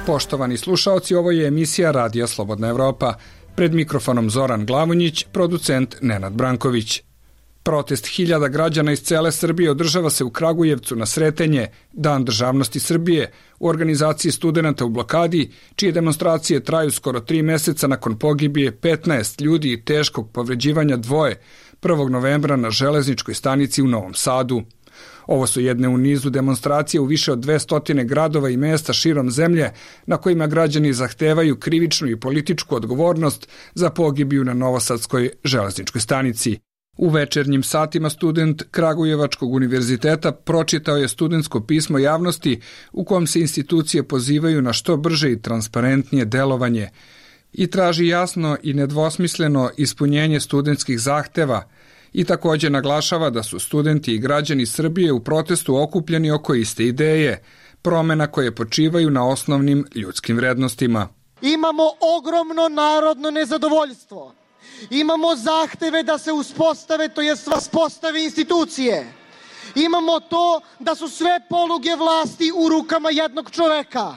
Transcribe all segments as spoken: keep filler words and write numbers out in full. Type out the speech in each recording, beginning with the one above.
Poštovani slušaoci, ovo je emisija Radija Slobodna Evropa. Pred mikrofonom Zoran Glavonjić, producent Nenad Branković. Protest hiljada građana iz cele Srbije održava se u Kragujevcu na Sretenje, Dan državnosti Srbije, u organizaciji studenata u blokadi, čije demonstracije traju skoro tri meseca nakon pogibije petnaest ljudi i teškog povređivanja dvoje prvog novembra na železničkoj stanici u Novom Sadu. Ovo su jedne u nizu demonstracije u više od dvesta gradova i mesta širom zemlje na kojima građani zahtevaju krivičnu i političku odgovornost za pogibiju na Novosadskoj železničkoj stanici. U večernjim satima student Kragujevačkog univerziteta pročitao je studentsko pismo javnosti u kom se institucije pozivaju na što brže i transparentnije delovanje i traži jasno i nedvosmisleno ispunjenje studentskih zahteva i također naglašava da su studenti i građani Srbije u protestu okupljeni oko iste ideje, promena koje počivaju na osnovnim ljudskim vrednostima. Imamo ogromno narodno nezadovoljstvo. Imamo zahteve da se uspostave, to jest vaspostave institucije. Imamo to da su sve poluge vlasti u rukama jednog čoveka.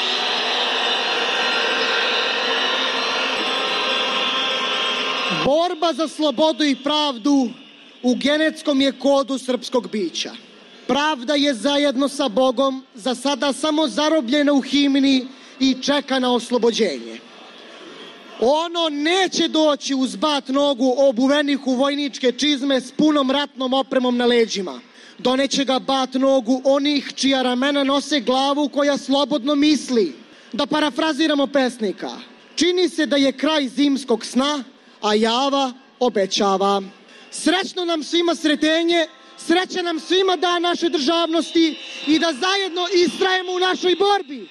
Borba za slobodu i pravdu u genetskom je kodu srpskog bića. Pravda je zajedno sa Bogom za sada samo zarobljena u himni i čeka na oslobođenje. Ono neće doći uz bat nogu obuvenih u vojničke čizme s punom ratnom opremom na leđima. Doneće ga bat nogu onih čija ramena nose glavu koja slobodno misli. Da parafraziramo pesnika. Čini se da je kraj zimskog sna, a java obećava. Srećno nam svima Sretenje, sreća nam svima dan naše državnosti i da zajedno istrajemo u našoj borbi.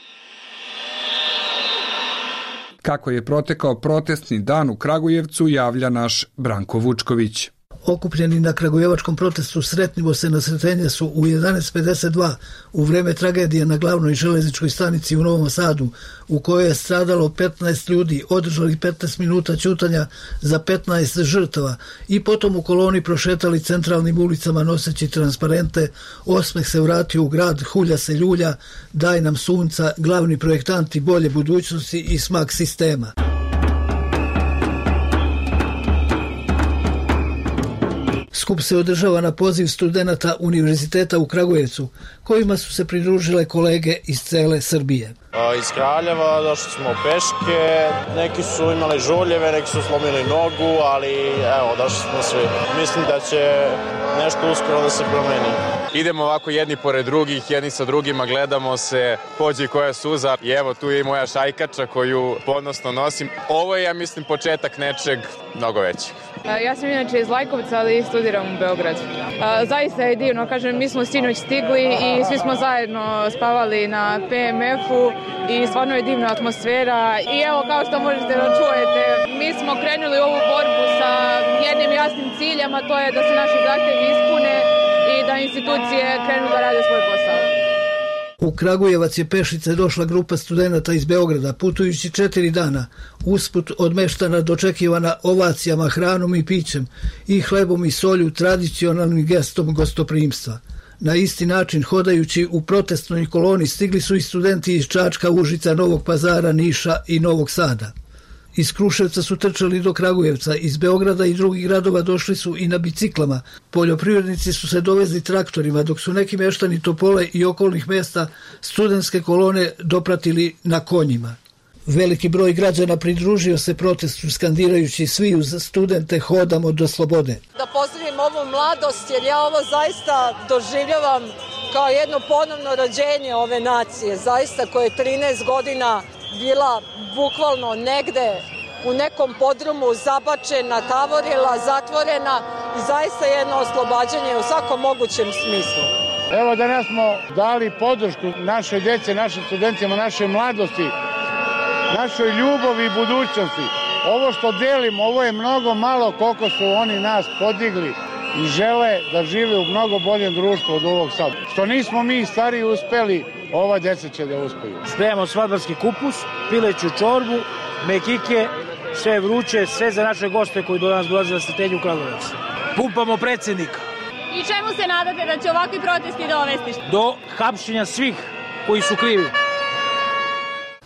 Kako je protekao protestni dan u Kragujevcu, javlja naš Branko Vučković. Okupljeni na kragujevačkom protestu Sretnimo se na Sretenje su u jedanaest pedeset dva u vreme tragedije na glavnoj železničkoj stanici u Novom Sadu, u kojoj je stradalo petnaest ljudi, održali petnaest minuta ćutanja za petnaest žrtava i potom u koloni prošetali centralnim ulicama noseći transparente Osmeh se vratio u grad, hulja se ljulja, daj nam sunca, glavni projektanti bolje budućnosti i smak sistema. Skup se održava na poziv studenata Univerziteta u Kragujevcu, kojima su se pridružile kolege iz cele Srbije. Iz Kraljeva došli smo peške, neki su imali žuljeve, neki su slomili nogu, ali evo, došli smo svi. Mislim da će nešto uskoro da se promeni. Idemo ovako jedni pored drugih, jedni sa drugima, gledamo se, pođe koja suza i evo tu je i moja šajkača koju ponosno nosim. Ovo je, ja mislim, početak nečeg mnogo većeg. Ja sam inače iz Lajkovca, ali studiram u Beogradu. Zaista je divno, kažem, mi smo sinoć stigli i svi smo zajedno spavali na P M F-u i stvarno je divna atmosfera i evo, kao što možete da čujete, mi smo krenuli u ovu borbu sa jednim jasnim ciljem, a to je da se naši zahtevi ispune i da institucije krenu da rade svoj posao. U Kragujevac je pešice došla grupa studenata iz Beograda, putujući četiri dana, usput od meštana dočekivana ovacijama, hranom i pićem i hlebom i solju, tradicionalnim gestom gostoprimstva. Na isti način, hodajući u protestnoj koloni, stigli su i studenti iz Čačka, Užica, Novog Pazara, Niša i Novog Sada. Iz Kruševca su trčali do Kragujevca, iz Beograda i drugih gradova došli su i na biciklama. Poljoprivrednici su se dovezli traktorima, dok su neki meštani Topole i okolnih mesta studentske kolone dopratili na konjima. Veliki broj građana pridružio se protestu skandirajući svi uz studente hodamo do slobode. Da pozdravim ovu mladost jer ja ovo zaista doživljavam kao jedno ponovno rođenje ove nacije, zaista koje je trinaest godina bila bukvalno negde u nekom podrumu zabačena, tavorila, zatvorena i zaista jedno oslobađanje u svakom mogućem smislu. Evo danas smo dali podršku našoj djece, našim studentima, našoj mladosti, našoj ljubavi i budućnosti. Ovo što delimo, ovo je mnogo malo koliko su oni nas podigli i žele da žive u mnogo boljem društvu od ovog sad. Što nismo mi stari uspeli, ova djeca će da uspeju. Spremamo svadbarski kupus, pileću čorbu, mekike, sve vruće, sve za naše goste koji do nas dolaze na Sretenju u Kragujevac. Pumpamo predsjednika. I čemu se nadate da će ovakvi protesti dovesti? Do hapšenja svih koji su krivi.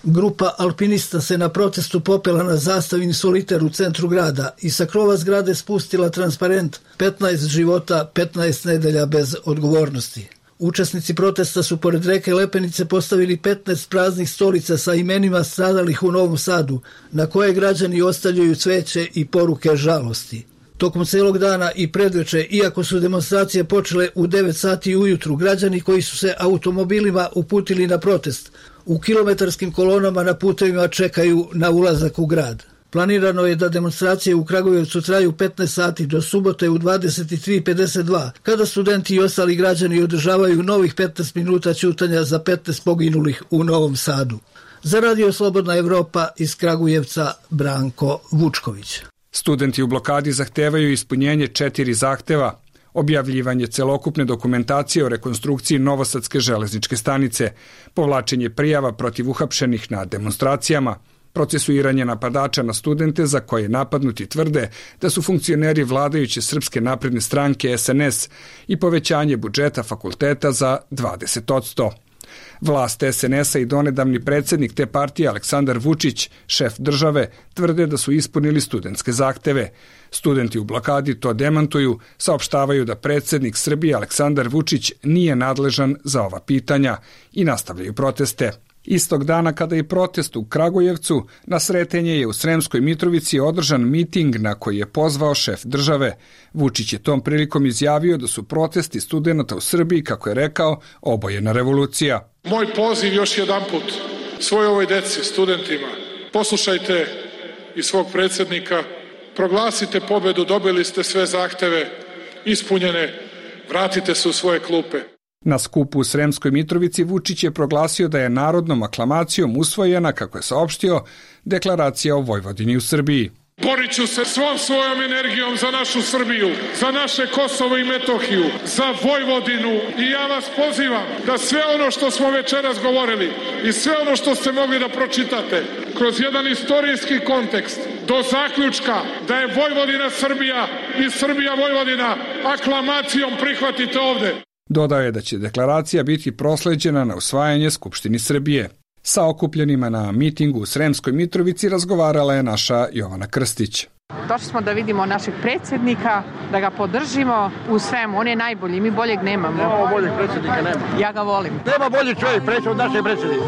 Grupa alpinista se na protestu popela na zastavini soliter u centru grada i sa krova zgrade spustila transparent petnaest života, petnaest nedelja bez odgovornosti. Učesnici protesta su pored reke Lepenice postavili petnaest praznih stolica sa imenima stradalih u Novom Sadu, na koje građani ostavljaju cveće i poruke žalosti. Tokom celog dana i predveče, iako su demonstracije počele u devet sati ujutru, građani koji su se automobilima uputili na protest u kilometarskim kolonama na putevima čekaju na ulazak u grad. Planirano je da demonstracije u Kragujevcu traju petnaest sati do subote u dvadeset tri pedeset dva, kada studenti i ostali građani održavaju novih petnaest minuta ćutanja za petnaest poginulih u Novom Sadu. Za Radio Slobodna Evropa iz Kragujevca, Branko Vučković. Studenti u blokadi zahtevaju ispunjenje četiri zahteva: objavljivanje celokupne dokumentacije o rekonstrukciji Novosadske železničke stanice, povlačenje prijava protiv uhapšenih na demonstracijama, procesuiranje napadača na studente za koje napadnuti tvrde da su funkcioneri vladajuće Srpske napredne stranke S N S i povećanje budžeta fakulteta za dvadeset posto. Vlast S N S-a i donedavni predsjednik te partije Aleksandar Vučić, šef države, tvrde da su ispunili studentske zahteve. Studenti u blokadi to demantuju, saopštavaju da predsjednik Srbije Aleksandar Vučić nije nadležan za ova pitanja i nastavljaju proteste. Istog dana kada je protest u Kragujevcu, na Sretenje je u Sremskoj Mitrovici održan miting na koji je pozvao šef države. Vučić je tom prilikom izjavio da su protesti studenata u Srbiji, kako je rekao, obojena revolucija. Moj poziv još jedan put svoj ovoj deci, studentima, poslušajte i svog predsjednika, proglasite pobedu, dobili ste sve zahteve ispunjene, vratite se u svoje klupe. Na skupu u Sremskoj Mitrovici Vučić je proglasio da je narodnom aklamacijom usvojena, kako je saopštio, deklaracija o Vojvodini u Srbiji. Borit ću se svom svojom energijom za našu Srbiju, za naše Kosovo i Metohiju, za Vojvodinu i ja vas pozivam da sve ono što smo večeras govorili i sve ono što ste mogli da pročitate kroz jedan istorijski kontekst do zaključka da je Vojvodina Srbija i Srbija Vojvodina aklamacijom prihvatite ovde. Dodao je da će deklaracija biti prosleđena na usvajanje Skupštini Srbije. Sa okupljenima na mitingu u Sremskoj Mitrovici razgovarala je naša Jovana Krstić. Došli smo da vidimo našeg predsjednika, da ga podržimo u svemu. On je najbolji, mi boljeg nemamo. Nemamo boljeg predsjednika, nema. Ja ga volim. Nema bolji čovjek predsjednik od naše predsjednika.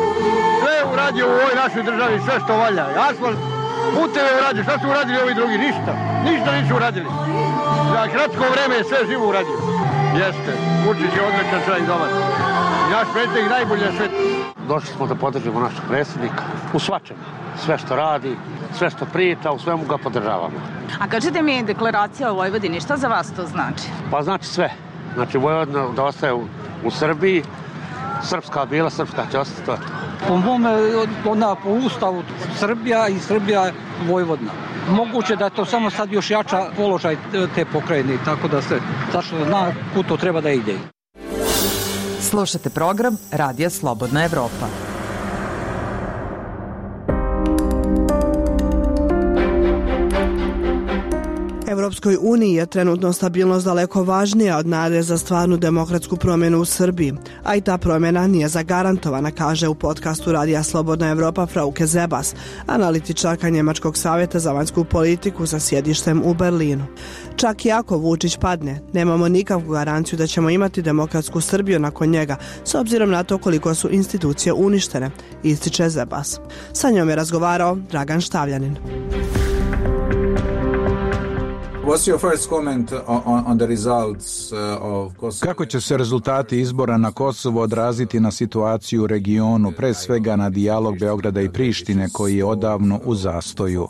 Sve je uradio u ovoj našoj državi, sve što valja. Asfalt, puteve uradio, šta su uradili ovi drugi? Ništa. Ništa nisu uradili. Za kratko vreme je sve živo uradio. Jeste, Vučić je odličan čovjek dobar. Naš predsjednik najbolji na svijetu. Došli smo da podržimo našeg predsjednika u svačemu. Sve što radi, sve što priča, u svemu ga podržavamo. A kažete mi deklaracija o Vojvodini, šta za vas to znači? Pa znači sve. Znači Vojvodina da ostaje u, u Srbiji, srpska bila, srpska će ostati. Po mome, ona po ustavu Srbija i Srbija Vojvodina. Moguće da je to samo sad još jača položaj te pokrajine, tako da se zašto zna kud to treba da ide. Slušate program Radija Slobodna Evropa. Evropskoj uniji je trenutno stabilnost daleko važnija od nade za stvarnu demokratsku promjenu u Srbiji, a i ta promjena nije zagarantovana, kaže u podcastu Radija Slobodna Evropa Frauke Zebas, analitičarka Njemačkog savjeta za vanjsku politiku sa sjedištem u Berlinu. Čak i ako Vučić padne, nemamo nikakvu garanciju da ćemo imati demokratsku Srbiju nakon njega, s obzirom na to koliko su institucije uništene, ističe Zebas. Sa njom je razgovarao Dragan Štavljanin. Kako će se rezultati izbora na Kosovo odraziti na situaciju u regionu, pre svega na dijalog Beograda i Prištine koji je odavno u zastoju?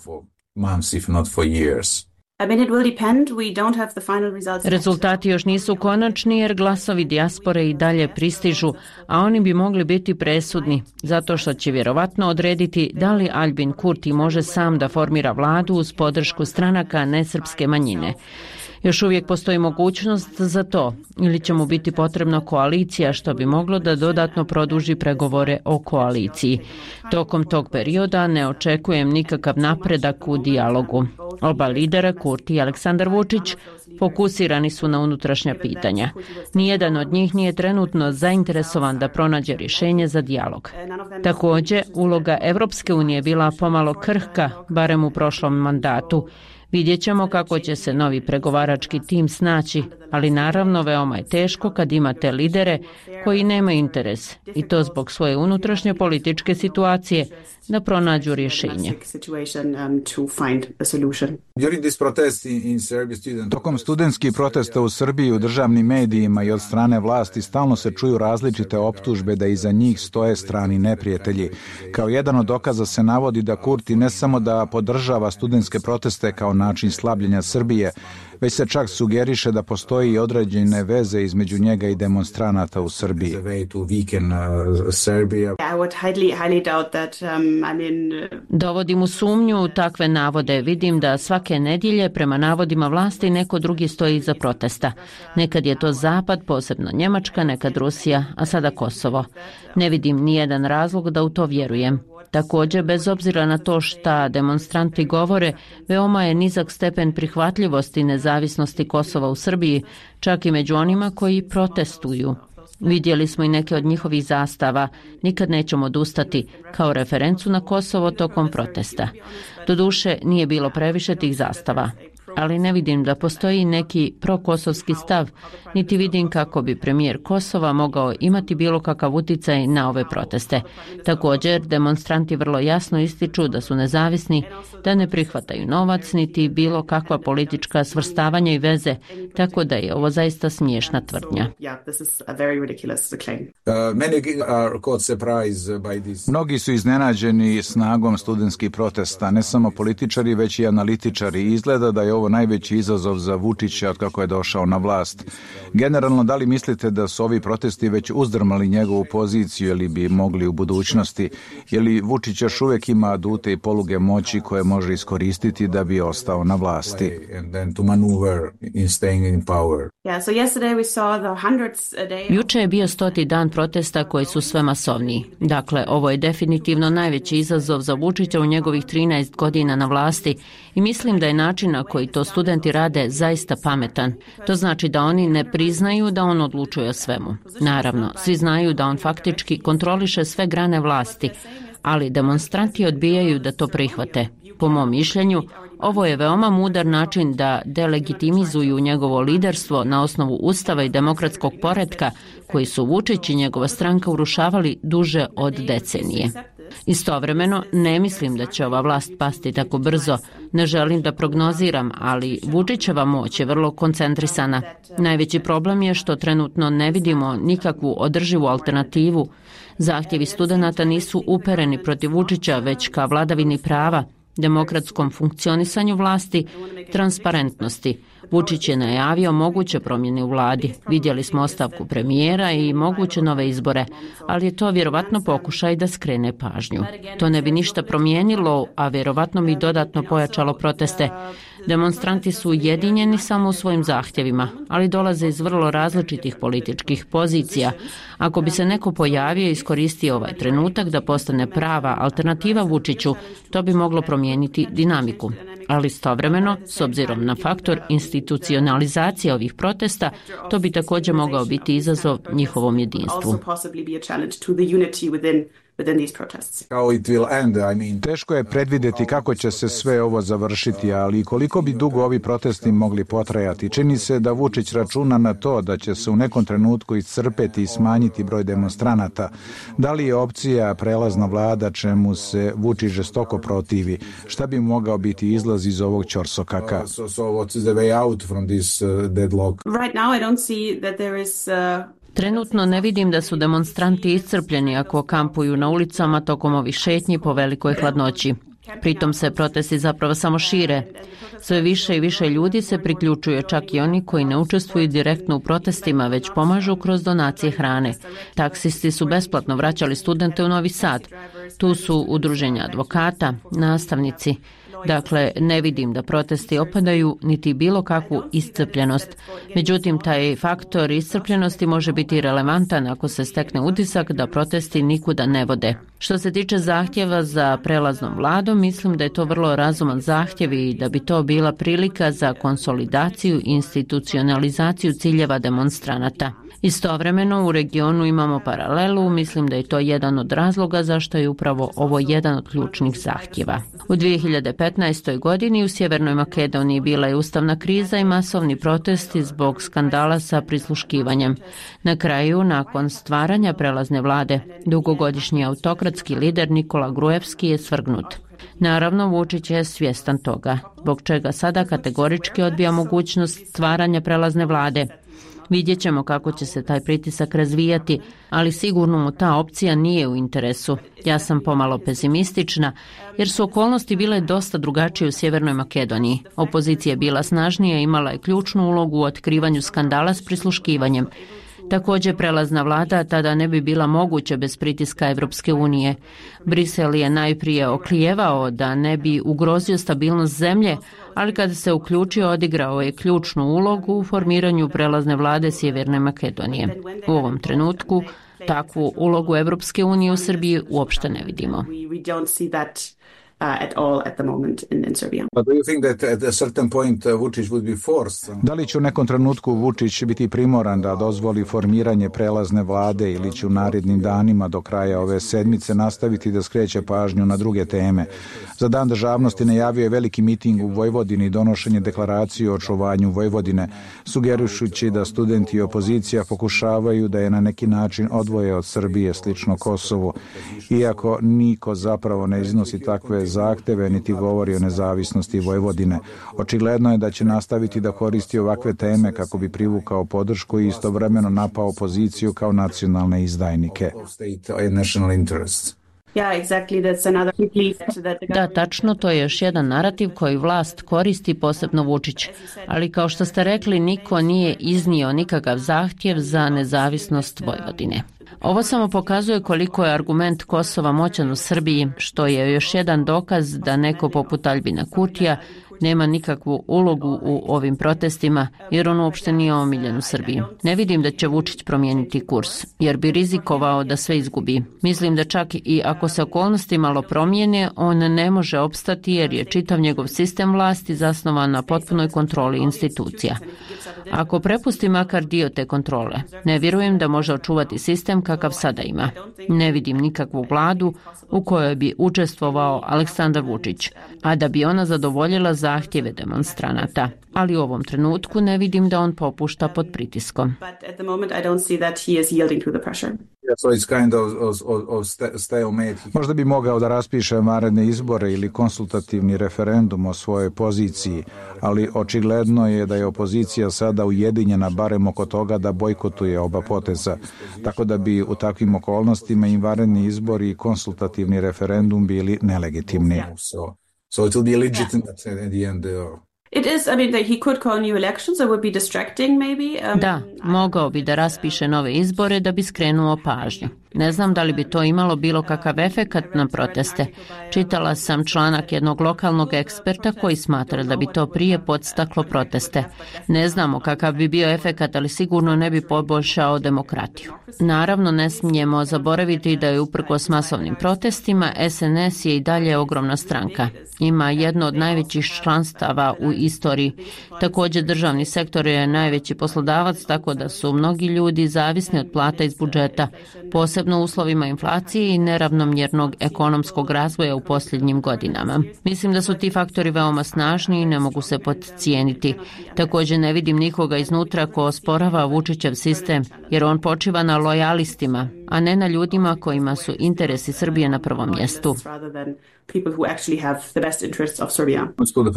Rezultati još nisu konačni jer glasovi dijaspore i dalje pristižu, a oni bi mogli biti presudni, zato što će vjerovatno odrediti da li Albin Kurti može sam da formira vladu uz podršku stranaka nesrpske manjine. Još uvijek postoji mogućnost za to, ili će mu biti potrebna koalicija, što bi moglo da dodatno produži pregovore o koaliciji. Tokom tog perioda ne očekujem nikakav napredak u dijalogu. Oba lidera, Kurti i Aleksandar Vučić, Fokusirani su na unutrašnja pitanja. Nijedan od njih nije trenutno zainteresovan da pronađe rješenje za dijalog. Također, uloga Evropske unije bila pomalo krhka, barem u prošlom mandatu. Vidjet ćemo kako će se novi pregovarački tim snaći, ali naravno veoma je teško kad imate lidere koji nemaju interes, i to zbog svoje unutrašnje političke situacije, da pronađu rješenje. Tokom studentskih protesta u Srbiji u državnim medijima i od strane vlasti stalno se čuju različite optužbe da iza njih stoje strani neprijatelji. Kao jedan od dokaza se navodi da Kurti ne samo da podržava studentske proteste kao način slabljenja Srbije, već se čak sugeriše da postoji i određene veze između njega i demonstranata u Srbiji. Dovodim u sumnju takve navode. Vidim da svake nedjelje prema navodima vlasti neko drugi stoji iza protesta. Nekad je to Zapad, posebno Njemačka, nekad Rusija, a sada Kosovo. Ne vidim nijedan razlog da u to vjerujem. Također, bez obzira na to šta demonstranti govore, veoma je nizak stepen prihvatljivosti nezavisnosti Kosova u Srbiji, čak i među onima koji protestuju. Vidjeli smo i neke od njihovih zastava, nikad nećemo odustati, kao referencu na Kosovo tokom protesta. Doduše, nije bilo previše tih zastava, ali ne vidim da postoji neki prokosovski stav, niti vidim kako bi premijer Kosova mogao imati bilo kakav utjecaj na ove proteste. Također, demonstranti vrlo jasno ističu da su nezavisni, da ne prihvataju novac, niti bilo kakva politička svrstavanja i veze, tako da je ovo zaista smiješna tvrdnja. Mnogi su iznenađeni snagom studentskih protesta, ne samo političari, već i analitičari. Izgleda da je ovo najveći izazov za Vučića od kako je došao na vlast. Generalno, da li mislite da su ovi protesti već uzdrmali njegovu poziciju ili bi mogli u budućnosti? Je li Vučić još uvijek ima adute i poluge moći koje može iskoristiti da bi ostao na vlasti? Juče je bio stoti dan protesta koji su sve masovniji. Dakle, ovo je definitivno najveći izazov za Vučića u njegovih trinaest godina na vlasti i mislim da je način na koji to studenti rade zaista pametan. To znači da oni ne priznaju da on odlučuje o svemu. Naravno, svi znaju da on faktički kontroliše sve grane vlasti, ali demonstranti odbijaju da to prihvate. Po mom mišljenju, ovo je veoma mudar način da delegitimizuju njegovo liderstvo na osnovu ustava i demokratskog poretka koji su Vučić i njegova stranka urušavali duže od decenije. Istovremeno, ne mislim da će ova vlast pasti tako brzo. Ne želim da prognoziram, ali Vučićeva moć je vrlo koncentrisana. Najveći problem je što trenutno ne vidimo nikakvu održivu alternativu. Zahtjevi studenata nisu upereni protiv Vučića, već ka vladavini prava, demokratskom funkcionisanju vlasti, transparentnosti. Vučić je najavio moguće promjene u vladi. Vidjeli smo ostavku premijera i moguće nove izbore, ali je to vjerovatno pokušaj da skrene pažnju. To ne bi ništa promijenilo, a vjerovatno bi dodatno pojačalo proteste. Demonstranti su ujedinjeni samo u svojim zahtjevima, ali dolaze iz vrlo različitih političkih pozicija. Ako bi se neko pojavio i iskoristio ovaj trenutak da postane prava alternativa Vučiću, to bi moglo promijeniti dinamiku. Ali istovremeno, s obzirom na faktor institucionalizacije ovih protesta, to bi također mogao biti izazov njihovom jedinstvu. Teško je predvidjeti kako će se sve ovo završiti, ali koliko bi dugo ovi protesti mogli potrajati. Čini se da Vučić računa na to da će se u nekom trenutku iscrpeti i smanjiti broj demonstranata. Da li je opcija prelazna vlada čemu se Vučić žestoko protivi? Šta bi mogao biti izlaz iz ovog ćorsokaka? Trenutno ne vidim da su demonstranti iscrpljeni ako kampuju na ulicama tokom ovih šetnji po velikoj hladnoći. Pritom se protesti zapravo samo šire. Sve više i više ljudi se priključuje, čak i oni koji ne učestvuju direktno u protestima, već pomažu kroz donacije hrane. Taksisti su besplatno vraćali studente u Novi Sad. Tu su udruženja advokata, nastavnici. Dakle, ne vidim da protesti opadaju niti bilo kakvu iscrpljenost. Međutim, taj faktor iscrpljenosti može biti relevantan ako se stekne utisak da protesti nikuda ne vode. Što se tiče zahtjeva za prelaznom vladom, mislim da je to vrlo razuman zahtjev i da bi to bila prilika za konsolidaciju i institucionalizaciju ciljeva demonstranata. Istovremeno u regionu imamo paralelu, mislim da je to jedan od razloga zašto je upravo ovo jedan od ključnih zahtjeva. U dvije hiljade petnaestoj. godini u Sjevernoj Makedoniji bila je ustavna kriza i masovni protesti zbog skandala sa prisluškivanjem. Na kraju, nakon stvaranja prelazne vlade, dugogodišnji autokratski lider Nikola Grujevski je svrgnut. Naravno, Vučić je svjestan toga, zbog čega sada kategorički odbija mogućnost stvaranja prelazne vlade. Vidjet ćemo kako će se taj pritisak razvijati, ali sigurno mu ta opcija nije u interesu. Ja sam pomalo pesimistična, jer su okolnosti bile dosta drugačije u Sjevernoj Makedoniji. Opozicija je bila snažnija i imala je ključnu ulogu u otkrivanju skandala s prisluškivanjem. Također prelazna vlada tada ne bi bila moguća bez pritiska Evropske unije. Brisel je najprije oklijevao da ne bi ugrozio stabilnost zemlje, ali kada se uključio odigrao je ključnu ulogu u formiranju prelazne vlade Sjeverne Makedonije. U ovom trenutku takvu ulogu Evropske unije u Srbiji uopšte ne vidimo. Uh, at all at the moment in, in Serbia. But do you think that at a certain point uh, Vučić would be forced? Da li će u nekom trenutku Vučić biti primoran da dozvoli formiranje prelazne vlade ili će u narednim danima do kraja ove sedmice nastaviti da skreće pažnju na druge teme? Za Dan državnosti najavio je veliki miting u Vojvodini i donošenje deklaracije o očuvanju Vojvodine, sugerišući da studenti i opozicija pokušavaju da je na neki način odvoje od Srbije, slično Kosovu, iako niko zapravo ne iznosi takve zahteve niti govori o nezavisnosti Vojvodine. Očigledno je da će nastaviti da koristi ovakve teme kako bi privukao podršku i istovremeno napao opoziciju kao nacionalne izdajnike. Da, tačno, to je još jedan narativ koji vlast koristi, posebno Vučić. Ali kao što ste rekli, niko nije iznio nikakav zahtjev za nezavisnost Vojvodine. Ovo samo pokazuje koliko je argument Kosova moćan u Srbiji, što je još jedan dokaz da neko poput Aljbina Kurtija nema nikakvu ulogu u ovim protestima, jer on uopšte nije omiljen u Srbiji. Ne vidim da će Vučić promijeniti kurs, jer bi rizikovao da sve izgubi. Mislim da čak i ako se okolnosti malo promijene, on ne može opstati jer je čitav njegov sistem vlasti zasnovan na potpunoj kontroli institucija. Ako prepusti makar dio te kontrole, ne vjerujem da može očuvati sistem kakav sada ima. Ne vidim nikakvu vladu u kojoj bi učestvovao Aleksandar Vučić, a da bi ona zadovoljila zahtjeve demonstranata. Ali u ovom trenutku ne vidim da on popušta pod pritiskom. Možda bi mogao da raspiše vanredne izbore ili konsultativni referendum o svojoj poziciji, ali očigledno je da je opozicija sada ujedinjena barem oko toga da bojkotuje oba poteza, tako da bi u takvim okolnostima i vanredni izbori i konsultativni referendum bili nelegitimni. So it will be legitimate at the end. It is, I mean, that he could call new elections, that would be distracting maybe. Um, da, mogao bi da raspiše nove izbore da bi skrenuo pažnju. Ne znam da li bi to imalo bilo kakav efekat na proteste. Čitala sam članak jednog lokalnog eksperta koji smatra da bi to prije podstaklo proteste. Ne znamo kakav bi bio efekat, ali sigurno ne bi poboljšao demokratiju. Naravno, ne smijemo zaboraviti da je uprkos masovnim protestima S N S je i dalje ogromna stranka. Ima jedno od najvećih članstava u istoriji. Također državni sektor je najveći poslodavac, tako da su mnogi ljudi zavisni od plata iz budžeta, posebno u uslovima inflacije i neravnomjernog ekonomskog razvoja u posljednjim godinama. Mislim da su ti faktori veoma snažni i ne mogu se podcijeniti. Također ne vidim nikoga iznutra ko osporava Vučićev sistem, jer on počiva na lojalistima, a ne na ljudima kojima su interesi Srbije na prvom mjestu. People who actually have the best interests of Serbia.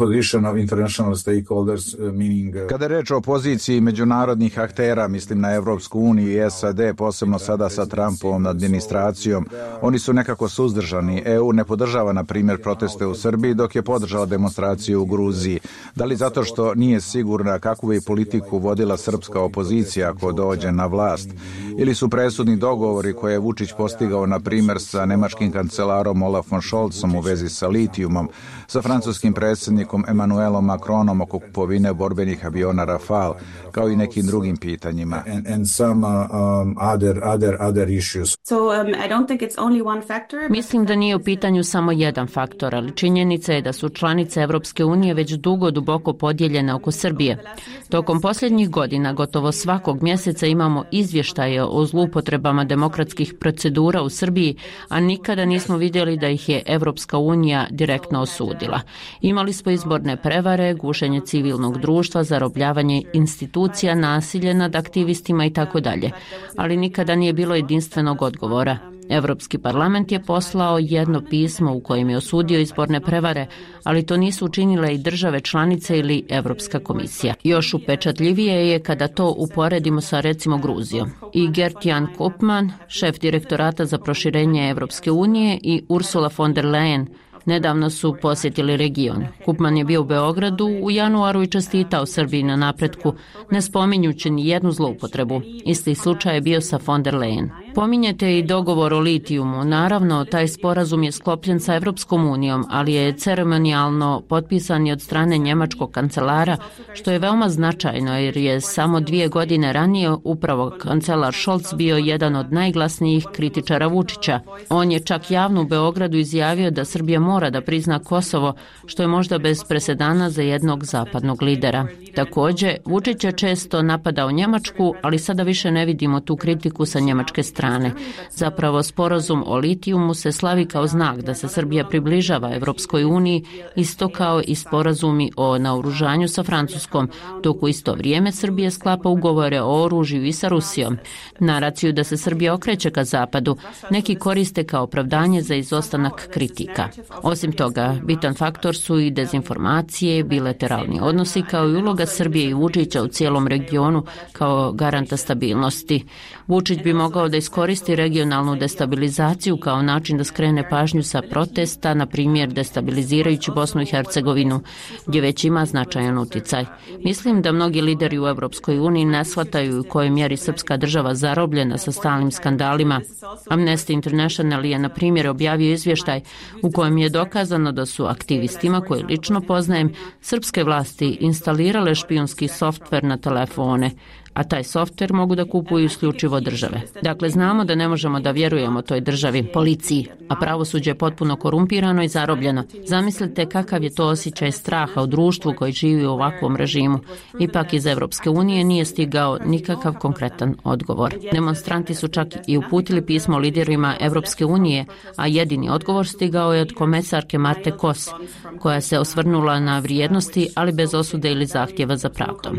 Kada je reč o poziciji međunarodnih aktera, mislim na Evropsku uniju i S A D, posebno sada sa Trumpovom administracijom, oni su nekako suzdržani. E U ne podržava, na primjer, proteste u Srbiji, dok je podržala demonstraciju u Gruziji. Da li zato što nije sigurna kakvu je politiku vodila srpska opozicija ako dođe na vlast? Ili su presudni dogovori dogovori koje je Vučić postigao, na primjer, sa nemačkim kancelarom Olafom Scholzom u vezi sa litijumom, sa francuskim predsjednikom Emmanuelom Macronom oko kupovine borbenih aviona Rafale, kao i nekim drugim pitanjima. And, and some, um, other, other, other issues. So um, I don't think it's only one factor. Mislim da nije u pitanju samo jedan faktor, ali činjenica je da su članice Evropske unije već dugo duboko podijeljene oko Srbije. Tokom posljednjih godina gotovo svakog mjeseca imamo izvještaje o zloupotrebama demokratskih procedura u Srbiji, a nikada nismo vidjeli da ih je Evropska unija direktno osudila. Imali smo izborne prevare, gušenje civilnog društva, zarobljavanje institucija, nasilje nad aktivistima i tako dalje, ali nikada nije bilo jedinstvenog odgovora. Evropski parlament je poslao jedno pismo u kojem je osudio izborne prevare, ali to nisu učinile i države članice ili Evropska komisija. Još upečatljivije je kada to uporedimo sa recimo Gruzijom. I Gert-Jan Koopman, šef direktorata za proširenje Evropske unije, i Ursula von der Leyen nedavno su posjetili region. Koopman je bio u Beogradu u januaru i čestitao Srbiji na napretku, ne spominjući ni jednu zloupotrebu. Isti slučaj je bio sa von der Leyen. Pominjete i dogovor o litijumu. Naravno, taj sporazum je sklopljen sa Evropskom unijom, ali je ceremonijalno potpisan i od strane njemačkog kancelara, što je veoma značajno jer je samo dvije godine ranije upravo kancelar Scholz bio jedan od najglasnijih kritičara Vučića. On je čak javno u Beogradu izjavio da Srbija mora da prizna Kosovo, što je možda bez presedana za jednog zapadnog lidera. Također, Vučić je često napadao Njemačku, ali sada više ne vidimo tu kritiku sa njemačke strane. Zapravo, sporazum o litijumu se slavi kao znak da se Srbija približava Evropskoj uniji, isto kao i sporazumi o naoružanju sa Francuskom, dok u isto vrijeme Srbija sklapa ugovore o oružju i sa Rusijom. Naraciju da se Srbija okreće ka zapadu neki koriste kao opravdanje za izostanak kritika. Osim toga, bitan faktor su i dezinformacije, bilateralni odnosi, kao i uloga Srbije i Vučića u cijelom regionu kao garanta stabilnosti. Vučić bi mogao da iskoristi regionalnu destabilizaciju kao način da skrene pažnju sa protesta, na primjer destabilizirajući Bosnu i Hercegovinu, gdje već ima značajan uticaj. Mislim da mnogi lideri u Evropskoj uniji ne shvataju u kojoj mjeri srpska država zarobljena sa stalnim skandalima. Amnesty International je, na primjer, objavio izvještaj u kojem je dokazano da su aktivistima, koje lično poznajem, srpske vlasti instalirale špijunski softver na telefone, a taj softver mogu da kupuju isključivo države. Dakle, znamo da ne možemo da vjerujemo toj državi, policiji, a pravosuđe je potpuno korumpirano i zarobljeno. Zamislite kakav je to osjećaj straha u društvu koji živi u ovakvom režimu. Ipak iz Evropske unije nije stigao nikakav konkretan odgovor. Demonstranti su čak i uputili pismo liderima Evropske unije, a jedini odgovor stigao je od komesarke Marte Kos, koja se osvrnula na vrijednosti, ali bez osude ili zahtjeva za pravdom.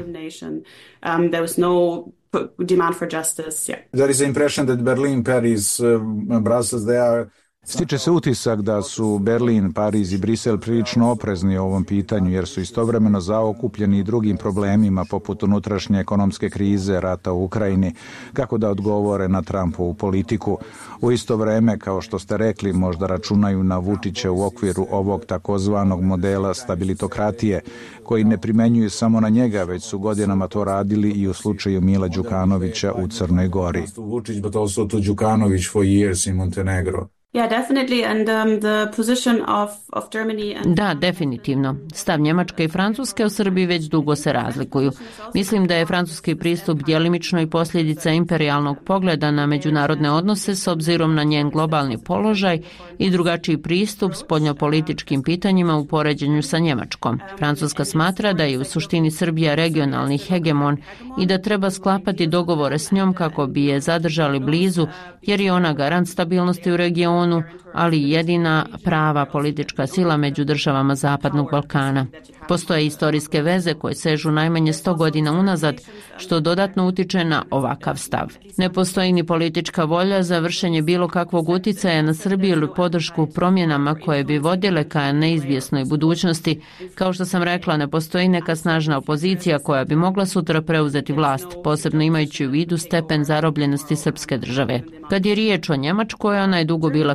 Um, there was no demand for justice. Yeah. There is the impression that Berlin, Paris, uh, Brussels, they are Stiče se utisak da su Berlin, Pariz i Brisel prilično oprezni o ovom pitanju jer su istovremeno zaokupljeni i drugim problemima poput unutrašnje ekonomske krize, rata u Ukrajini, kako da odgovore na Trumpovu politiku. U isto vreme, kao što ste rekli, možda računaju na Vučića u okviru ovog takozvanog modela stabilitokratije, koji ne primenjuju samo na njega, već su godinama to radili i u slučaju Mila Đukanovića u Crnoj Gori. Vučić, but also to Đukanović for years in Montenegro. Yeah, definitely. And um, the position of, of Germany and... Da, definitivno. Stav Njemačke i Francuske u Srbiji već dugo se razlikuju. Mislim da je francuski pristup djelimično i posljedica imperijalnog pogleda na međunarodne odnose s obzirom na njen globalni položaj i drugačiji pristup spoljnopolitičkim pitanjima u poređenju sa Njemačkom. Francuska smatra da je u suštini Srbija regionalni hegemon i da treba sklapati dogovore s njom kako bi je zadržali blizu, jer je ona garant stabilnosti u regionu, ali jedina prava politička sila među državama Zapadnog Balkana. Postoje istorijske veze koje sežu najmanje sto godina unazad, što dodatno utiče na ovakav stav. Ne postoji ni politička volja za vršenje bilo kakvog uticaja na Srbiju ili podršku promjenama koje bi vodile ka neizvjesnoj budućnosti. Kao što sam rekla, ne postoji neka snažna opozicija koja bi mogla sutra preuzeti vlast, posebno imajući u vidu stepen zarobljenosti srpske države. Kad je riječ o Njemačkoj, ona je dugo bila kritična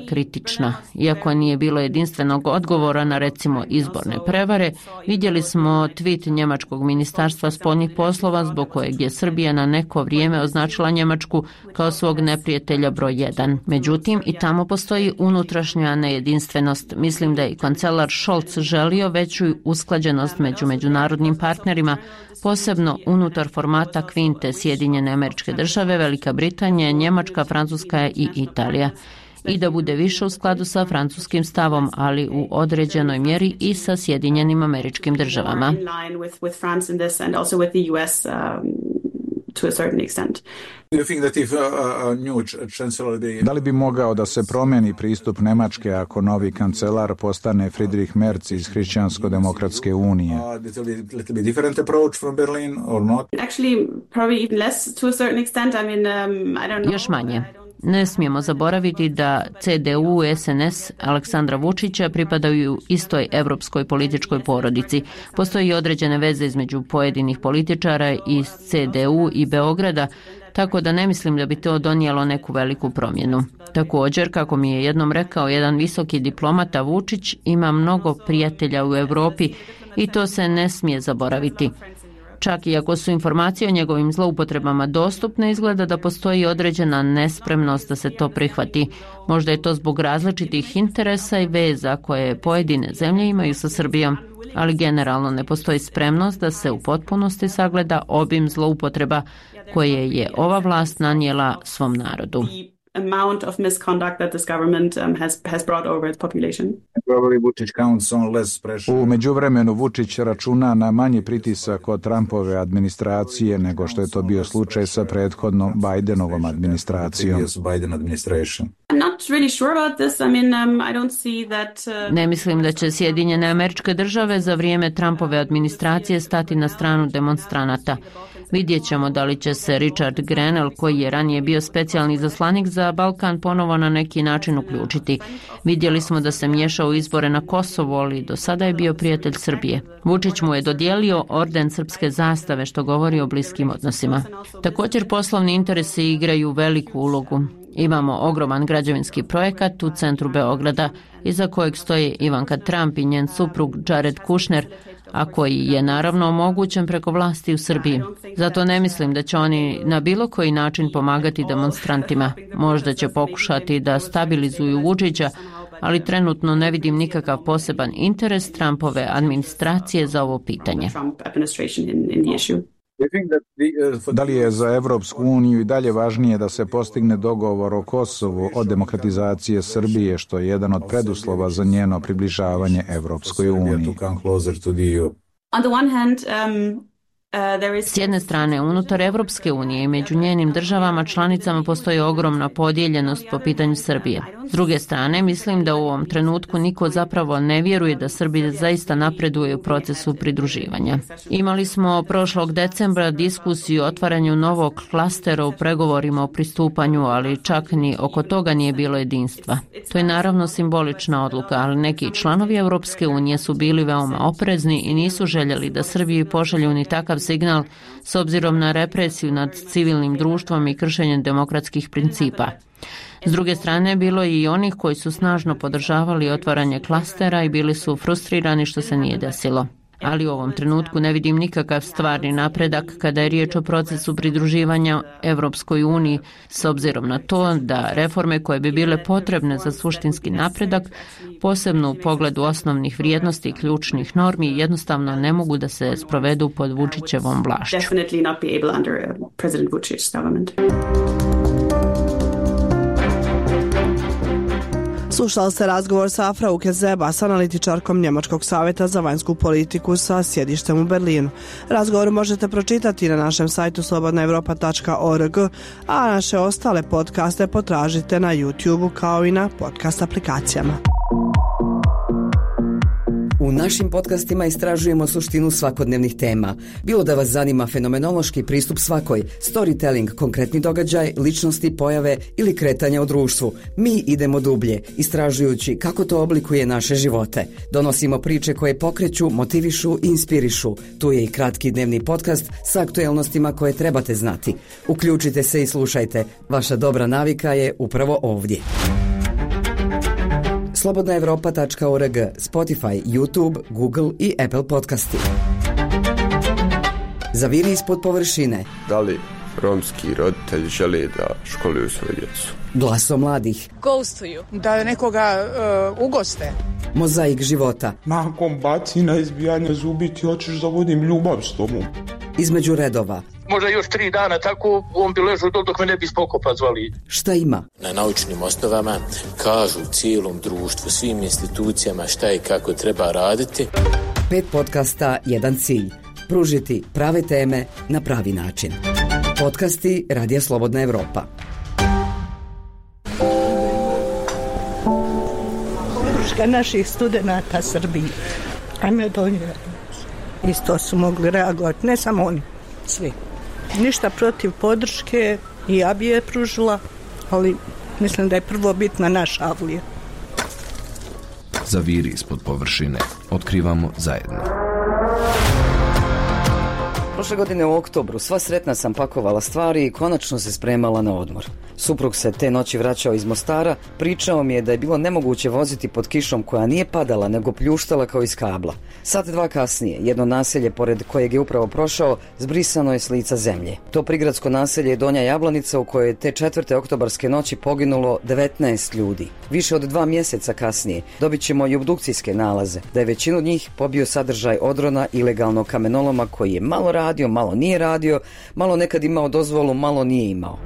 slična. Iako nije bilo jedinstvenog odgovora na recimo izborne prevare, vidjeli smo tweet njemačkog ministarstva spoljnih poslova zbog kojeg je Srbija na neko vrijeme označila Njemačku kao svog neprijatelja broj jedan. Međutim, i tamo postoji unutrašnja nejedinstvenost. Mislim da je i kancelar Scholz želio veću usklađenost među međunarodnim partnerima, posebno unutar formata kvinte Sjedinjene Američke Države, Velika Britanija, Njemačka, Francuska i Italija. I da bude više u skladu sa francuskim stavom, ali u određenoj mjeri i sa Sjedinjenim Američkim Državama. Da li bi mogao da se promeni pristup Nemačke ako novi kancelar postane Friedrich Merz iz Hrišćansko-demokratske unije? Još manje. Ne smijemo zaboraviti da C D U i S N S Aleksandra Vučića pripadaju istoj evropskoj političkoj porodici. Postoji određene veze između pojedinih političara iz C D U i Beograda, tako da ne mislim da bi to donijelo neku veliku promjenu. Također, kako mi je jednom rekao jedan visoki diplomata, Vučić ima mnogo prijatelja u Europi i to se ne smije zaboraviti. Čak i ako su informacije o njegovim zloupotrebama dostupne, izgleda da postoji određena nespremnost da se to prihvati. Možda je to zbog različitih interesa i veza koje pojedine zemlje imaju sa Srbijom, ali generalno ne postoji spremnost da se u potpunosti sagleda obim zloupotreba koje je ova vlast nanijela svom narodu. Amount of misconduct that this government um, has has brought over its population. U međuvremenu Vučić računa na manji pritisak od Trumpove administracije nego što je to bio slučaj sa prethodnom Bidenovom administracijom. Ne mislim da će Sjedinjene Američke Države za vrijeme Trumpove administracije stati na stranu demonstranata. Vidjet ćemo da li će se Richard Grenell, koji je ranije bio specijalni izaslanik za Balkan, ponovo na neki način uključiti. Vidjeli smo da se miješao u izbore na Kosovu, ali do sada je bio prijatelj Srbije. Vučić mu je dodijelio orden srpske zastave, što govori o bliskim odnosima. Također poslovni interesi igraju veliku ulogu. Imamo ogroman građevinski projekat u centru Beograda, iza kojeg stoji Ivanka Trump i njen suprug Jared Kushner, a koji je naravno omogućen preko vlasti u Srbiji. Zato ne mislim da će oni na bilo koji način pomagati demonstrantima. Možda će pokušati da stabilizuju Vučića, ali trenutno ne vidim nikakav poseban interes Trumpove administracije za ovo pitanje. Da li je za Evropsku uniju i dalje važnije da se postigne dogovor o Kosovu od demokratizacije Srbije, što je jedan od preduslova za njeno približavanje Evropskoj uniji? On the one hand, um, S jedne strane, unutar Evropske unije i među njenim državama članicama postoji ogromna podijeljenost po pitanju Srbije. S druge strane, mislim da u ovom trenutku niko zapravo ne vjeruje da Srbija zaista napreduje u procesu pridruživanja. Imali smo prošlog decembra diskusiju o otvaranju novog klastera u pregovorima o pristupanju, ali čak ni oko toga nije bilo jedinstva. To je naravno simbolična odluka, ali neki članovi Evropske unije su bili veoma oprezni i nisu željeli da Srbiji pošalju ni takav signal s obzirom na represiju nad civilnim društvom i kršenjem demokratskih principa. S druge strane, bilo je i onih koji su snažno podržavali otvaranje klastera i bili su frustrirani što se nije desilo. Ali u ovom trenutku ne vidim nikakav stvarni napredak kada je riječ o procesu pridruživanja Evropskoj uniji, s obzirom na to da reforme koje bi bile potrebne za suštinski napredak, posebno u pogledu osnovnih vrijednosti i ključnih normi, jednostavno ne mogu da se sprovedu pod Vučićevom vlašću. Slušali ste razgovor sa Frauke Zebas, analitičarkom Njemačkog savjeta za vanjsku politiku sa sjedištem u Berlinu. Razgovor možete pročitati na našem sajtu slobodna europa tačka org, a naše ostale podcaste potražite na YouTube kao i na podcast aplikacijama. U našim podcastima istražujemo suštinu svakodnevnih tema. Bilo da vas zanima fenomenološki pristup svakoj, storytelling, konkretni događaj, ličnosti, pojave ili kretanja u društvu. Mi idemo dublje, istražujući kako to oblikuje naše živote. Donosimo priče koje pokreću, motivišu i inspirišu. Tu je i kratki dnevni podcast sa aktuelnostima koje trebate znati. Uključite se i slušajte. Vaša dobra navika je upravo ovdje. slobodna evropa tačka org, Spotify, YouTube, Google i Apple podcasti. Zaviri ispod površine. Da li romski roditelji žele da školuju svoju djecu? Glaso mladih. Ghostuju. Da nekoga uh, ugoste. Mozaik života. Nakon bacina, izbijanja zubi ti hoćeš da vodim ljubav s tobom. Između redova. Možda još tri dana tako on bi ležao dol dok me ne bi spokopa zvali. Šta ima? Na naučnim osnovama kažu cijelom društvu, svim institucijama šta i kako treba raditi. Pet podcasta, jedan cilj. Pružiti prave teme na pravi način. Podcasti Radija Slobodna Evropa. Podrška naših studenata Srbiji. Ajme donije. Isto su mogli reagovati, ne samo oni, svi. Ništa protiv podrške i ja bi je pružila, ali mislim da je prvo bitna naša Avlija. Zaviri ispod površine. Otkrivamo zajedno. Prošle godine u oktobru sva sretna sam pakovala stvari i konačno se spremala na odmor. Suprug se te noći vraćao iz Mostara, pričao mi je da je bilo nemoguće voziti pod kišom koja nije padala nego pljuštala kao iz kabla. Sat dva kasnije, jedno naselje pored kojeg je upravo prošao, zbrisano je s lica zemlje. To prigradsko naselje je Donja Jablanica u kojoj je te četvrte oktobarske noći poginulo devetnaest ljudi. Više od dva mjeseca kasnije dobit ćemo i obdukcijske nalaze, da je većinu njih pobio sadržaj odrona ilegalnog kamenoloma koji je malo radio, malo nije radio, malo nekad imao dozvolu, malo nije imao.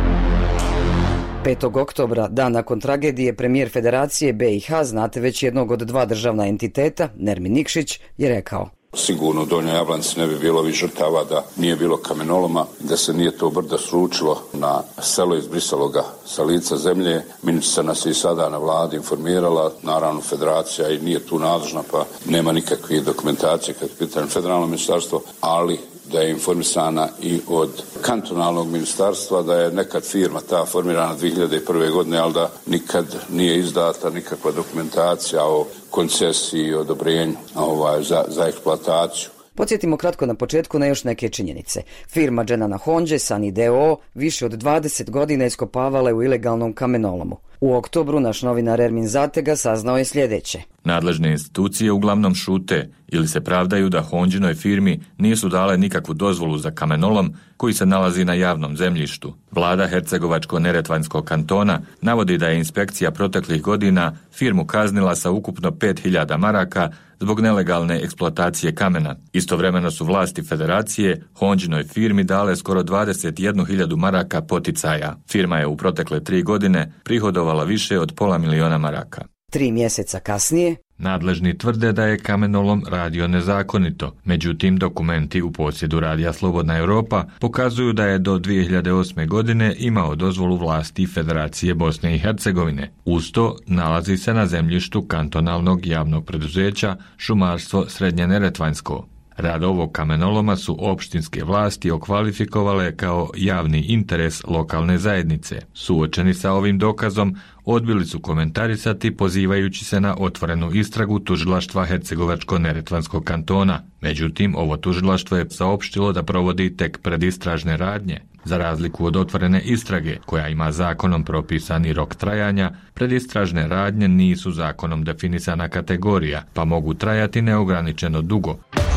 petog oktobra, dan nakon tragedije, premijer Federacije B i H, znate već jednog od dva državna entiteta, Nermin Nikšić, je rekao: Sigurno u Donjoj Jablanci ne bi bilo ovih žrtava da nije bilo kamenoloma, da se nije to brdo sručilo na selo, izbrisalo ga sa lica zemlje. Ministrica nas je i sada na vladi informirala, naravno Federacija i nije tu nadležna pa nema nikakve dokumentacije kad pitanje federalno ministarstvo, ali da je informisana i od kantonalnog ministarstva, da je nekad firma ta formirana dvije hiljade prve. godine, ali da nikad nije izdata nikakva dokumentacija o koncesiji i odobrenju ovaj, za, za eksploataciju. Podsjetimo kratko na početku na još neke činjenice. Firma Dženana Honđe, Sani D O O, više od dvadeset godina iskopavala je u ilegalnom kamenolomu. U oktobru naš novinar Ermin Zatega saznao je sljedeće. Nadležne institucije uglavnom šute ili se pravdaju da Honđinoj firmi nisu dale nikakvu dozvolu za kamenolom koji se nalazi na javnom zemljištu. Vlada Hercegovačko-Neretvanskog kantona navodi da je inspekcija proteklih godina firmu kaznila sa ukupno pet hiljada maraka zbog nelegalne eksploatacije kamena. Istovremeno su vlasti Federacije Honđinoj firmi dale skoro dvadeset jednu hiljadu maraka poticaja. Firma je u protekle tri godine prihodovala više od pola miliona maraka. Tri mjeseca kasnije nadležni tvrde da je kamenolom radio nezakonito. Međutim, dokumenti u posjedu Radija Slobodna Evropa pokazuju da je do dvije hiljade osme. godine imao dozvolu vlasti Federacije Bosne i Hercegovine. Uz to nalazi se na zemljištu kantonalnog javnog preduzeća Šumarstvo Srednje Neretvanjsko. Rad ovog kamenoloma su opštinske vlasti okvalifikovale kao javni interes lokalne zajednice. Suočeni sa ovim dokazom, odbili su komentarisati pozivajući se na otvorenu istragu tužilaštva Hercegovačko-Neretvanskog kantona. Međutim, ovo tužilaštvo je saopštilo da provodi tek predistražne radnje. Za razliku od otvorene istrage, koja ima zakonom propisani rok trajanja, predistražne radnje nisu zakonom definisana kategorija, pa mogu trajati neograničeno dugo.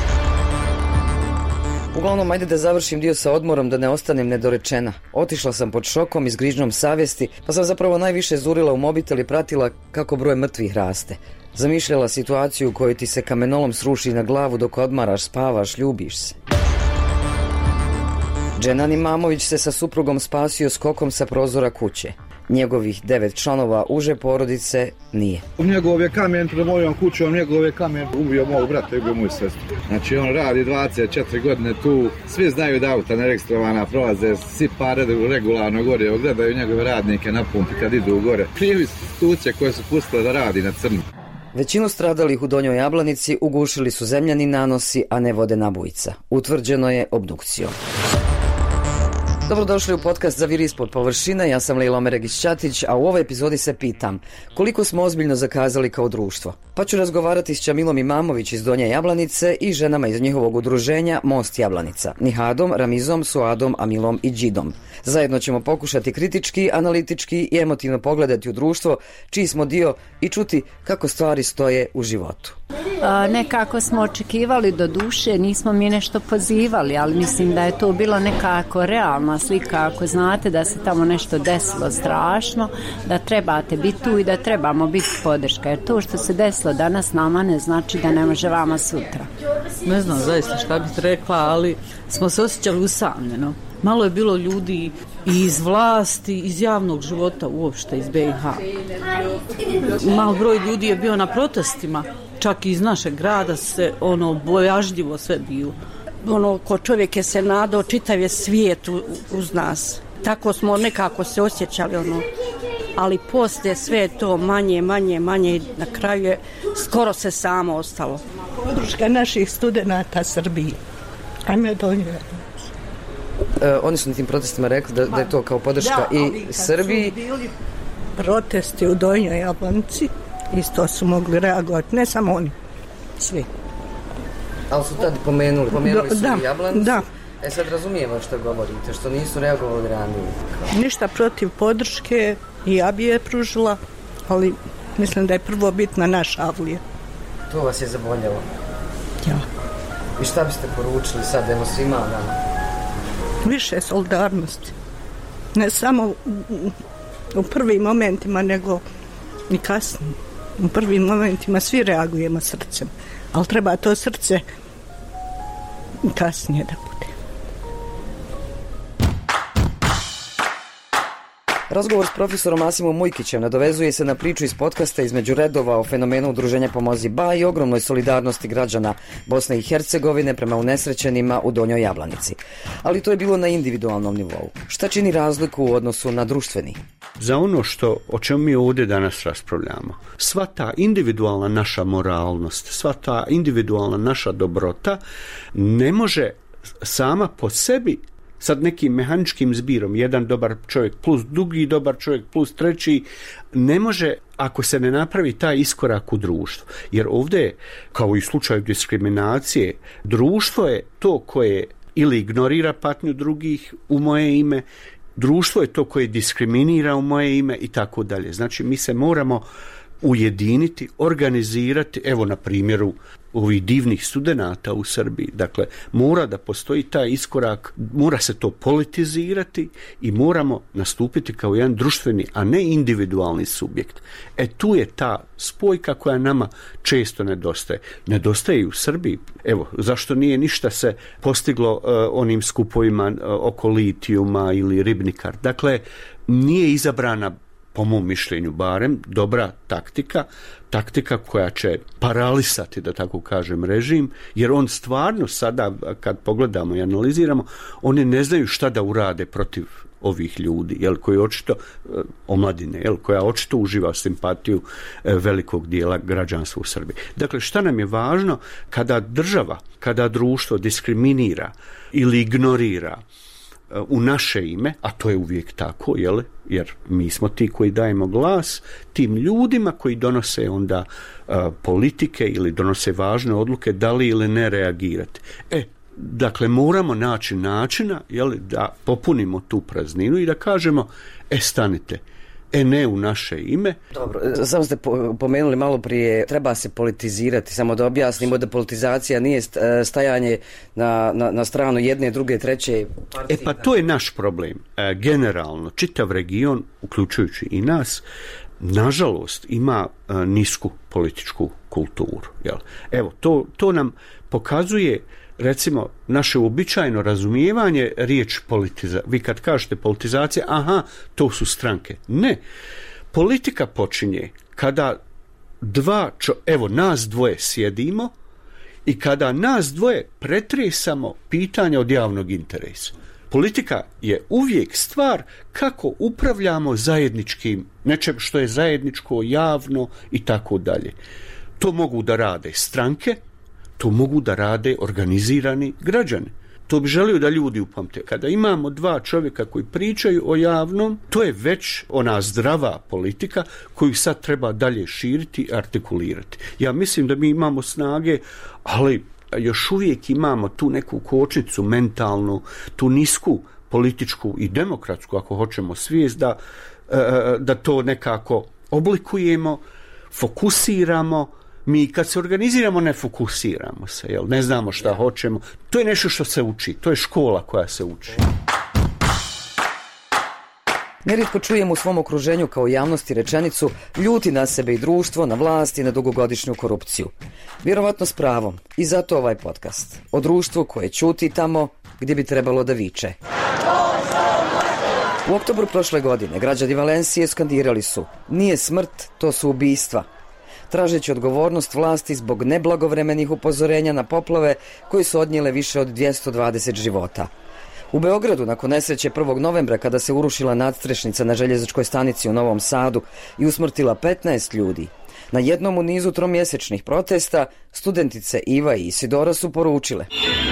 Uglavnom, ajde da završim dio sa odmorom da ne ostanem nedorečena. Otišla sam pod šokom i s grižnjom savjesti, pa sam zapravo najviše zurila u mobitel i pratila kako broj mrtvih raste. Zamišljala situaciju u kojoj ti se kamenolom sruši na glavu dok odmaraš, spavaš, ljubiš se. Dženan Imamović se sa suprugom spasio skokom sa prozora kuće. Njegovih devet članova uže porodice nije. Njegov je kamen pred mojom kućom, njegov je kamen ubio mog brata i ubio moju sestru. Znači on radi dvadeset četiri godine tu, svi znaju da auta neregistrovana prolaze, svi pare regularno gore, gledaju njegove radnike na pumpi kad idu gore. Krivi institucije koje su pustile da radi na crno. Većinu stradalih u Donjoj Jablanici ugušili su zemljani nanosi, a ne vodena bujica. Utvrđeno je obdukcijom. Dobrodošli u podcast Zaviri ispod površine, ja sam Lejla Omeregić-Ćatić, a u ovoj epizodi se pitam koliko smo ozbiljno zakazali kao društvo. Pa ću razgovarati s Čamilom Imamović iz Donje Jablanice i ženama iz njihovog udruženja Most Jablanica, Nihadom, Ramizom, Suadom, Amilom i Đidom. Zajedno ćemo pokušati kritički, analitički i emotivno pogledati u društvo čiji smo dio i čuti kako stvari stoje u životu. A, nekako smo očekivali, do duše nismo mi nešto pozivali, ali mislim da je to bilo nekako realna slika. Ako znate da se tamo nešto desilo strašno, da trebate biti tu i da trebamo biti podrška, jer to što se desilo danas nama ne znači da ne može vama sutra. Ne znam zaista šta bih rekla, ali smo se osjećali usamljeno. Malo je bilo ljudi i iz vlasti, iz javnog života uopšte, iz be i ha. Malo broj ljudi je bio na protestima, čak i iz našeg grada se ono bojažljivo sve bilo. Ono, ko čovjek je se nadao, čitav je svijet uz nas. Tako smo nekako se osjećali, ono. Ali poslije sve to manje, manje, manje i na kraju je skoro se samo ostalo. Podrška naših studenata Srbiji. Ajme do nje. E, oni su na tim protestima rekli da, da je to kao podrška da, i Srbiji. Su bili protesti u Donjoj Jablanici, isto su mogli reagovati, ne samo oni, svi. Ali su tad pomenuli, pomenuli su da, i Jablanicu. Da. E sad razumijemo što govorite, što nisu reagovali ranije. Ništa protiv podrške i ja bi je pružila, ali mislim da je prvo bitna naša avlija. To vas je zaboljelo? Ja. I šta biste poručili sad, evo svima nama? Više solidarnosti. Ne samo u, u, u prvim momentima, nego i kasnije. U prvim momentima svi reagujemo srcem, ali treba to srce kasnije da bude. Razgovor s profesorom Asimom Mujkićem nadovezuje se na priču iz podcasta Između redova o fenomenu udruženja Pomozi Ba i ogromnoj solidarnosti građana Bosne i Hercegovine prema unesrećenima u Donjoj Jablanici. Ali to je bilo na individualnom nivou. Šta čini razliku u odnosu na društveni? Za ono što, o čemu mi ovdje danas raspravljamo, sva ta individualna naša moralnost, sva ta individualna naša dobrota ne može sama po sebi sad nekim mehaničkim zbirom, jedan dobar čovjek plus drugi dobar čovjek plus treći, ne može ako se ne napravi taj iskorak u društvu. Jer ovdje, kao i u slučaju diskriminacije, društvo je to koje ili ignorira patnju drugih u moje ime, društvo je to koje diskriminira u moje ime i tako dalje. Znači, mi se moramo ujediniti, organizirati, evo na primjeru ovih divnih studenata u Srbiji. Dakle, mora da postoji taj iskorak, mora se to politizirati i moramo nastupiti kao jedan društveni, a ne individualni subjekt. E tu je ta spojka koja nama često nedostaje. Nedostaje i u Srbiji. Evo, zašto nije ništa se postiglo uh, onim skupovima uh, oko litijuma ili ribnikar. Dakle, nije izabrana, po mom mišljenju barem, dobra taktika, taktika koja će paralisati, da tako kažem, režim, jer on stvarno sada, kad pogledamo i analiziramo, oni ne znaju šta da urade protiv ovih ljudi, jel, koji očito, omladine, jel, koja očito uživa simpatiju velikog dijela građanstva u Srbiji. Dakle, šta nam je važno kada država, kada društvo diskriminira ili ignorira u naše ime, a to je uvijek tako, jel? Jer mi smo ti koji dajemo glas tim ljudima koji donose onda uh, politike ili donose važne odluke da li ili ne reagirati. E, dakle, moramo naći načina, jel, da popunimo tu prazninu i da kažemo, e, stanite, e ne u naše ime. Dobro, samo ste pomenuli malo prije, treba se politizirati, samo da objasnimo da politizacija nije stajanje na, na, na stranu jedne, druge, treće partije. E pa to je naš problem. E, generalno, čitav region, uključujući i nas, nažalost ima e, nisku političku kulturu. Jel? Evo, to, to nam pokazuje, recimo, naše uobičajeno razumijevanje riječ politiza. Vi kad kažete politizacija, aha, to su stranke. Ne. Politika počinje kada dva, čo, evo, nas dvoje sjedimo i kada nas dvoje pretresamo pitanja od javnog interesa. Politika je uvijek stvar kako upravljamo zajedničkim, nečem što je zajedničko, javno i tako dalje. To mogu da rade stranke, to mogu da rade organizirani građani. To bi želio da ljudi upamte. Kada imamo dva čovjeka koji pričaju o javnom, to je već ona zdrava politika koju sad treba dalje širiti i artikulirati. Ja mislim da mi imamo snage, ali još uvijek imamo tu neku kočnicu mentalnu, tu nisku političku i demokratsku, ako hoćemo, svijest da, da to nekako oblikujemo, fokusiramo. Mi kad se organiziramo ne fokusiramo se, jel? Ne znamo šta ja. hoćemo. To je nešto što se uči, to je škola koja se uči. Nerijetko čujemo u svom okruženju kao javnosti rečenicu ljuti na sebe i društvo, na vlast i na dugogodišnju korupciju. Vjerovatno s pravom. I zato ovaj podcast. O društvu koje ćuti tamo gdje bi trebalo da viče. U oktobru prošle godine građani Valencije skandirali su: nije smrt, to su ubistva. Tražeći odgovornost vlasti zbog neblagovremenih upozorenja na poplave koji su odnijele više od dvjesto dvadeset života. U Beogradu, nakon nesreće prvog novembra, kada se urušila nadstrešnica na željezničkoj stanici u Novom Sadu i usmrtila petnaest ljudi, na jednom u nizu tromjesečnih protesta studentice Iva i Isidora su poručile: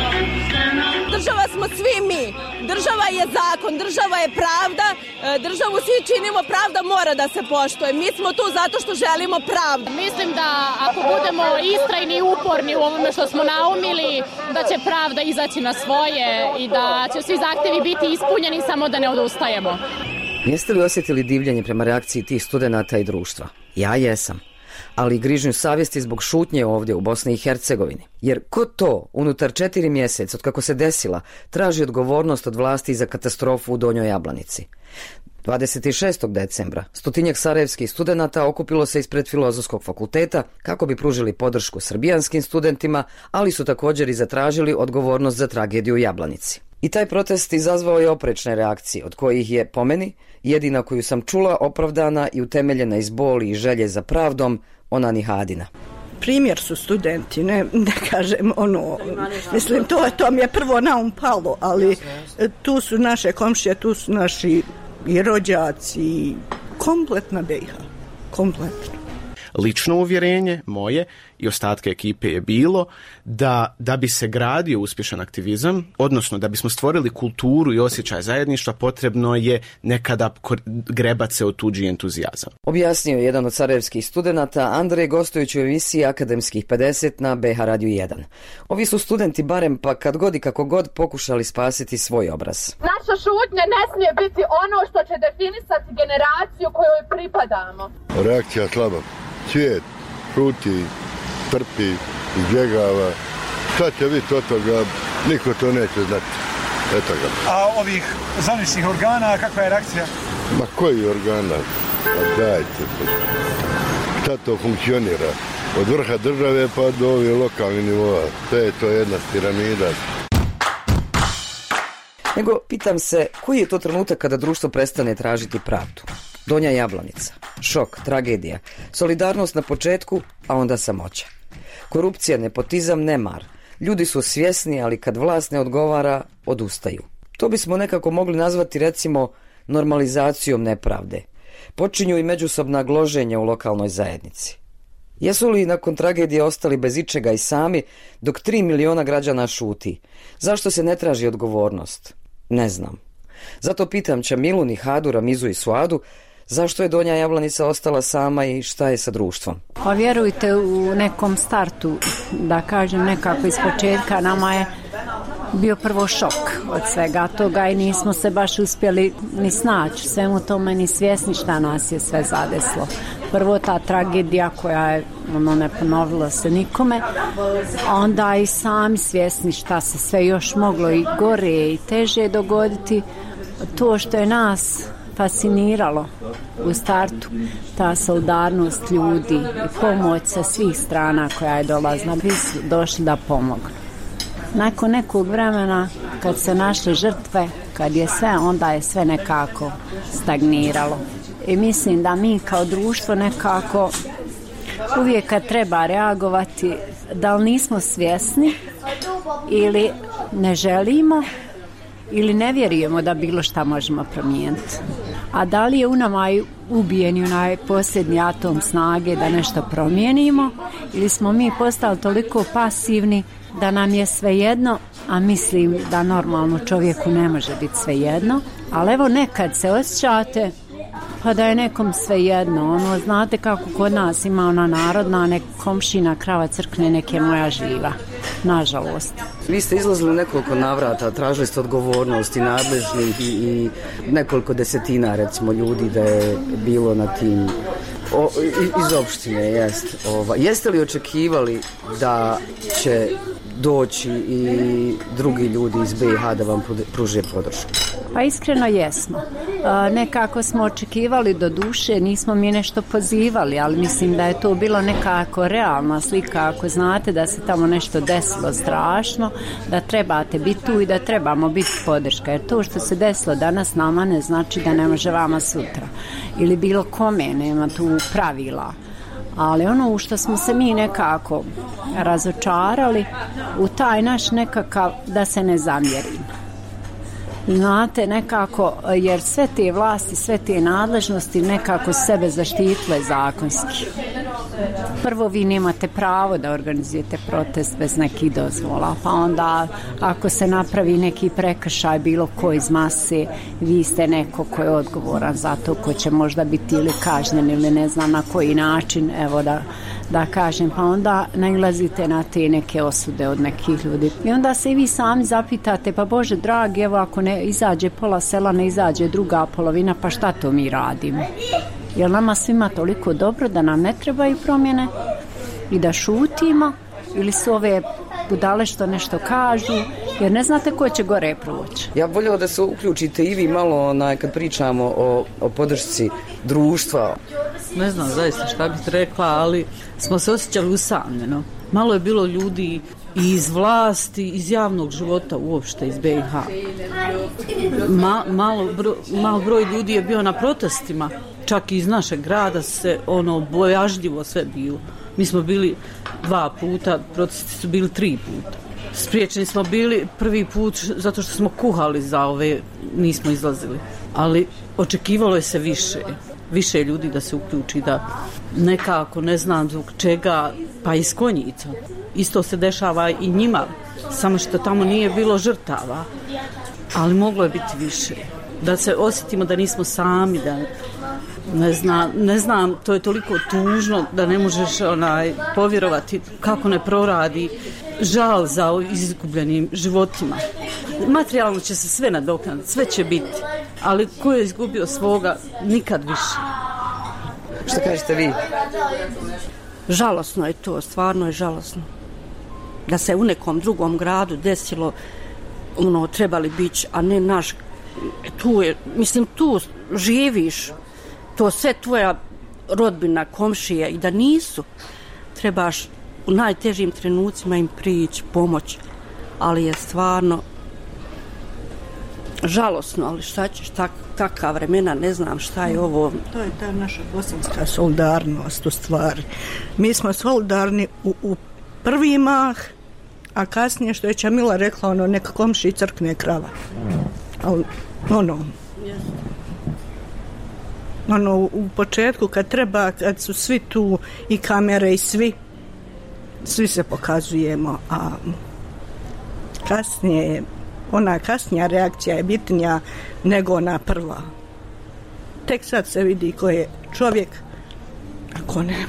država smo svi mi, država je zakon, država je pravda, državu svi činimo, pravda mora da se poštuje. Mi smo tu zato što želimo pravdu. Mislim da ako budemo istrajni i uporni u ovome što smo naumili, da će pravda izaći na svoje i da će svi zahtjevi biti ispunjeni, samo da ne odustajemo. Jeste li osjetili divljenje prema reakciji tih studenata i društva? Ja jesam. Ali i grižnju savjesti zbog šutnje ovdje u Bosni i Hercegovini. Jer ko to unutar četiri mjeseca od kako se desila traži odgovornost od vlasti za katastrofu u Donjoj Jablanici? dvadeset šestog decembra stotinjak sarajevskih studenata okupilo se ispred Filozofskog fakulteta kako bi pružili podršku srbijanskim studentima, ali su također i zatražili odgovornost za tragediju u Jablanici. I taj protest izazvao je oprečne reakcije, od kojih je, po meni, jedina koju sam čula opravdana i utemeljena iz boli i želje za pravdom, ona Nihadina. Primjer su studenti, ne, ne kažem ono, mislim, to, to mi je prvo na um palo, ali tu su naše komšije, tu su naši i rođaci, kompletna B i H, kompletno. Lično uvjerenje moje i ostatke ekipe je bilo da, da bi se gradio uspješan aktivizam, odnosno da bismo stvorili kulturu i osjećaj zajedništva, potrebno je nekada grebat se o tuđi entuzijazam. Objasnio je jedan od sarajevskih studenata Andrej, gostujući u emisiji Akademskih pedeset na B H Radiju jedan. Ovi su studenti barem pa kad god i kako god pokušali spasiti svoj obraz. Naša šutnja ne smije biti ono što će definisati generaciju kojoj pripadamo. Reakcija slaba. Svijet šuti, trpi, izbjegava. Šta će biti od toga, niko to neće znati. Eto ga. A ovih zvaničnih organa, kakva je reakcija? Ma koji organa? Pa dajte. Šta to funkcionira? Od vrha države pa do ovih lokalnih nivoa. Sve je to jedna piramida. Nego pitam se, koji je to trenutak kada društvo prestane tražiti pravdu? Donja Jablanica, šok, tragedija, solidarnost na početku, a onda samoća. Korupcija, nepotizam, nemar. Ljudi su svjesni, ali kad vlast ne odgovara, odustaju. To bismo nekako mogli nazvati, recimo, normalizacijom nepravde. Počinju i međusobna gloženja u lokalnoj zajednici. Jesu li nakon tragedije ostali bez ičega i sami, dok tri miliona građana šuti? Zašto se ne traži odgovornost? Ne znam. Zato pitam Čamilu, Nihadu, Ramizu i Suadu, zašto je Donja Jablanica ostala sama i šta je sa društvom? Pa vjerujte, u nekom startu, da kažem nekako iz početka, nama je bio prvo šok od svega toga i nismo se baš uspjeli ni snaći svemu tome, ni svjesni šta nas je sve zadeslo. Prvo ta tragedija koja je, ono, ne ponovilo se nikome, onda i sami svjesni šta se sve još moglo i gore i teže dogoditi. To što je nas fasciniralo u startu, ta solidarnost ljudi i pomoć sa svih strana koja je dolazila, vi su došli da pomognu. Nakon nekog vremena, kad se našle žrtve, kad je sve, onda je sve nekako stagniralo. I mislim da mi kao društvo nekako uvijek kad treba reagovati, da li nismo svjesni ili ne želimo ili ne vjerujemo da bilo šta možemo promijeniti. A da li je u nama ubijeni onaj posljednji atom snage da nešto promijenimo ili smo mi postali toliko pasivni da nam je svejedno, a mislim da normalno čovjeku ne može biti svejedno, ali evo nekad se osjećate pa da je nekom svejedno, ono, znate kako kod nas ima ona narodna, nek komšina krava crkne, nek je moja živa, nažalost. Vi ste izlazili nekoliko navrata, tražili ste odgovornosti nadležnih i, i nekoliko desetina recimo ljudi da je bilo na tim o, iz opštine, jest. Ova. Jeste li očekivali da će doći i drugi ljudi iz B i H da vam pruže podršku? Pa iskreno jesmo. E, nekako smo očekivali, do duše nismo mi nešto pozivali, ali mislim da je to bilo nekako realna slika, ako znate da se tamo nešto desilo strašno, da trebate biti tu i da trebamo biti podrška, jer to što se desilo danas nama ne znači da ne može vama sutra ili bilo kome, nema tu pravila. Ali ono u što smo se mi nekako razočarali, u taj naš nekakav da se ne zamjerimo. Znate, nekako, jer sve te vlasti, sve te nadležnosti nekako sebe zaštitile zakonski. Prvo, vi nemate pravo da organizujete protest bez nekih dozvola, pa onda ako se napravi neki prekršaj bilo ko iz mase, vi ste neko ko je odgovoran za to, ko će možda biti ili kažnjen ili ne znam na koji način, evo da da kažem, pa onda nailazite na te neke osude od nekih ljudi. I onda se i vi sami zapitate, pa Bože dragi, evo ako ne izađe pola sela, ne izađe druga polovina, pa šta to mi radimo? Jer nama svima toliko dobro da nam ne trebaju promjene i da šutimo, ili su ove budale što nešto kažu, jer ne znate ko će gore proći. Ja voljela da se uključite i vi malo onaj, kad pričamo o, o podršci društva. Ne znam zaista šta bih rekla, ali smo se osjećali usamljeno. Malo je bilo ljudi iz vlasti, iz javnog života uopšte, iz B i H. Ma, malo, bro, malo broj ljudi je bio na protestima, čak i iz našeg grada se ono bojažljivo sve bilo. Mi smo bili dva puta, protesti su bili tri puta. Spriječeni smo bili prvi put zato što smo kuhali za ove, nismo izlazili. Ali očekivalo je se više, više ljudi da se uključi, da nekako, ne znam zbog čega, pa iz Konjica. Isto se dešava i njima, samo što tamo nije bilo žrtava, ali moglo je biti više. Da se osjetimo da nismo sami, da ne znam, ne znam, to je toliko tužno da ne možeš onaj povjerovati kako ne proradi žal za izgubljenim životima. Materijalno će se sve nadoknaditi, sve će biti, ali ko je izgubio svoga, nikad više. Što kažete vi? Žalosno je to, stvarno je žalosno. Da se u nekom drugom gradu desilo, ono, trebali biti, a ne naš, tu je, mislim, tu živiš, to sve tvoja rodbina, komšije, i da nisu, trebaš u najtežim trenucima im prići, pomoć, ali je stvarno žalosno, ali šta ćeš, tak, taka vremena, ne znam šta je ovo. To je ta naša bosanska solidarnost u stvari. Mi smo solidarni u, u prvi mah, a kasnije, što je Čamila rekla, ono, neka komši crkne krava. Ali, ono, ono, u početku kad treba, kad su svi tu i kamere i svi, svi se pokazujemo, a kasnije, ona kasnija reakcija je bitnija nego ona prva. Tek sad se vidi ko je čovjek, a ko ne.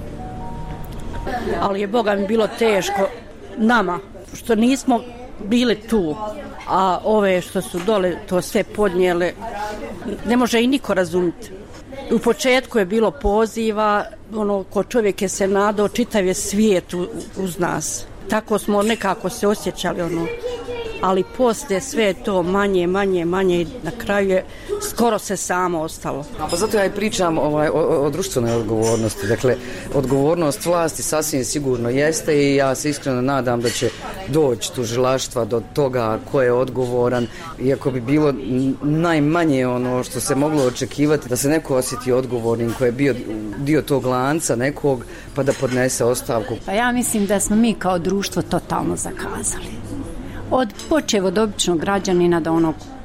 Ali je, Boga mi, bilo teško nama, što nismo bili tu, a ove što su dole to sve podnijele, ne može i niko razumjeti. U početku je bilo poziva, ono, ko čovjek je se nadao, čitav je svijet uz nas. Tako smo nekako se osjećali, ono, ali poslije sve to manje, manje, manje i na kraju je skoro se samo ostalo. A pa zato ja i pričam ovaj, o, o društvenoj odgovornosti. Dakle, odgovornost vlasti sasvim sigurno jeste i ja se iskreno nadam da će doći tužilaštva do toga ko je odgovoran, iako bi bilo najmanje ono što se moglo očekivati da se neko osjeti odgovornim ko je bio dio tog lanca nekog pa da podnese ostavku. Pa ja mislim da smo mi kao društvo totalno zakazali. Od počev od običnog građanina do onog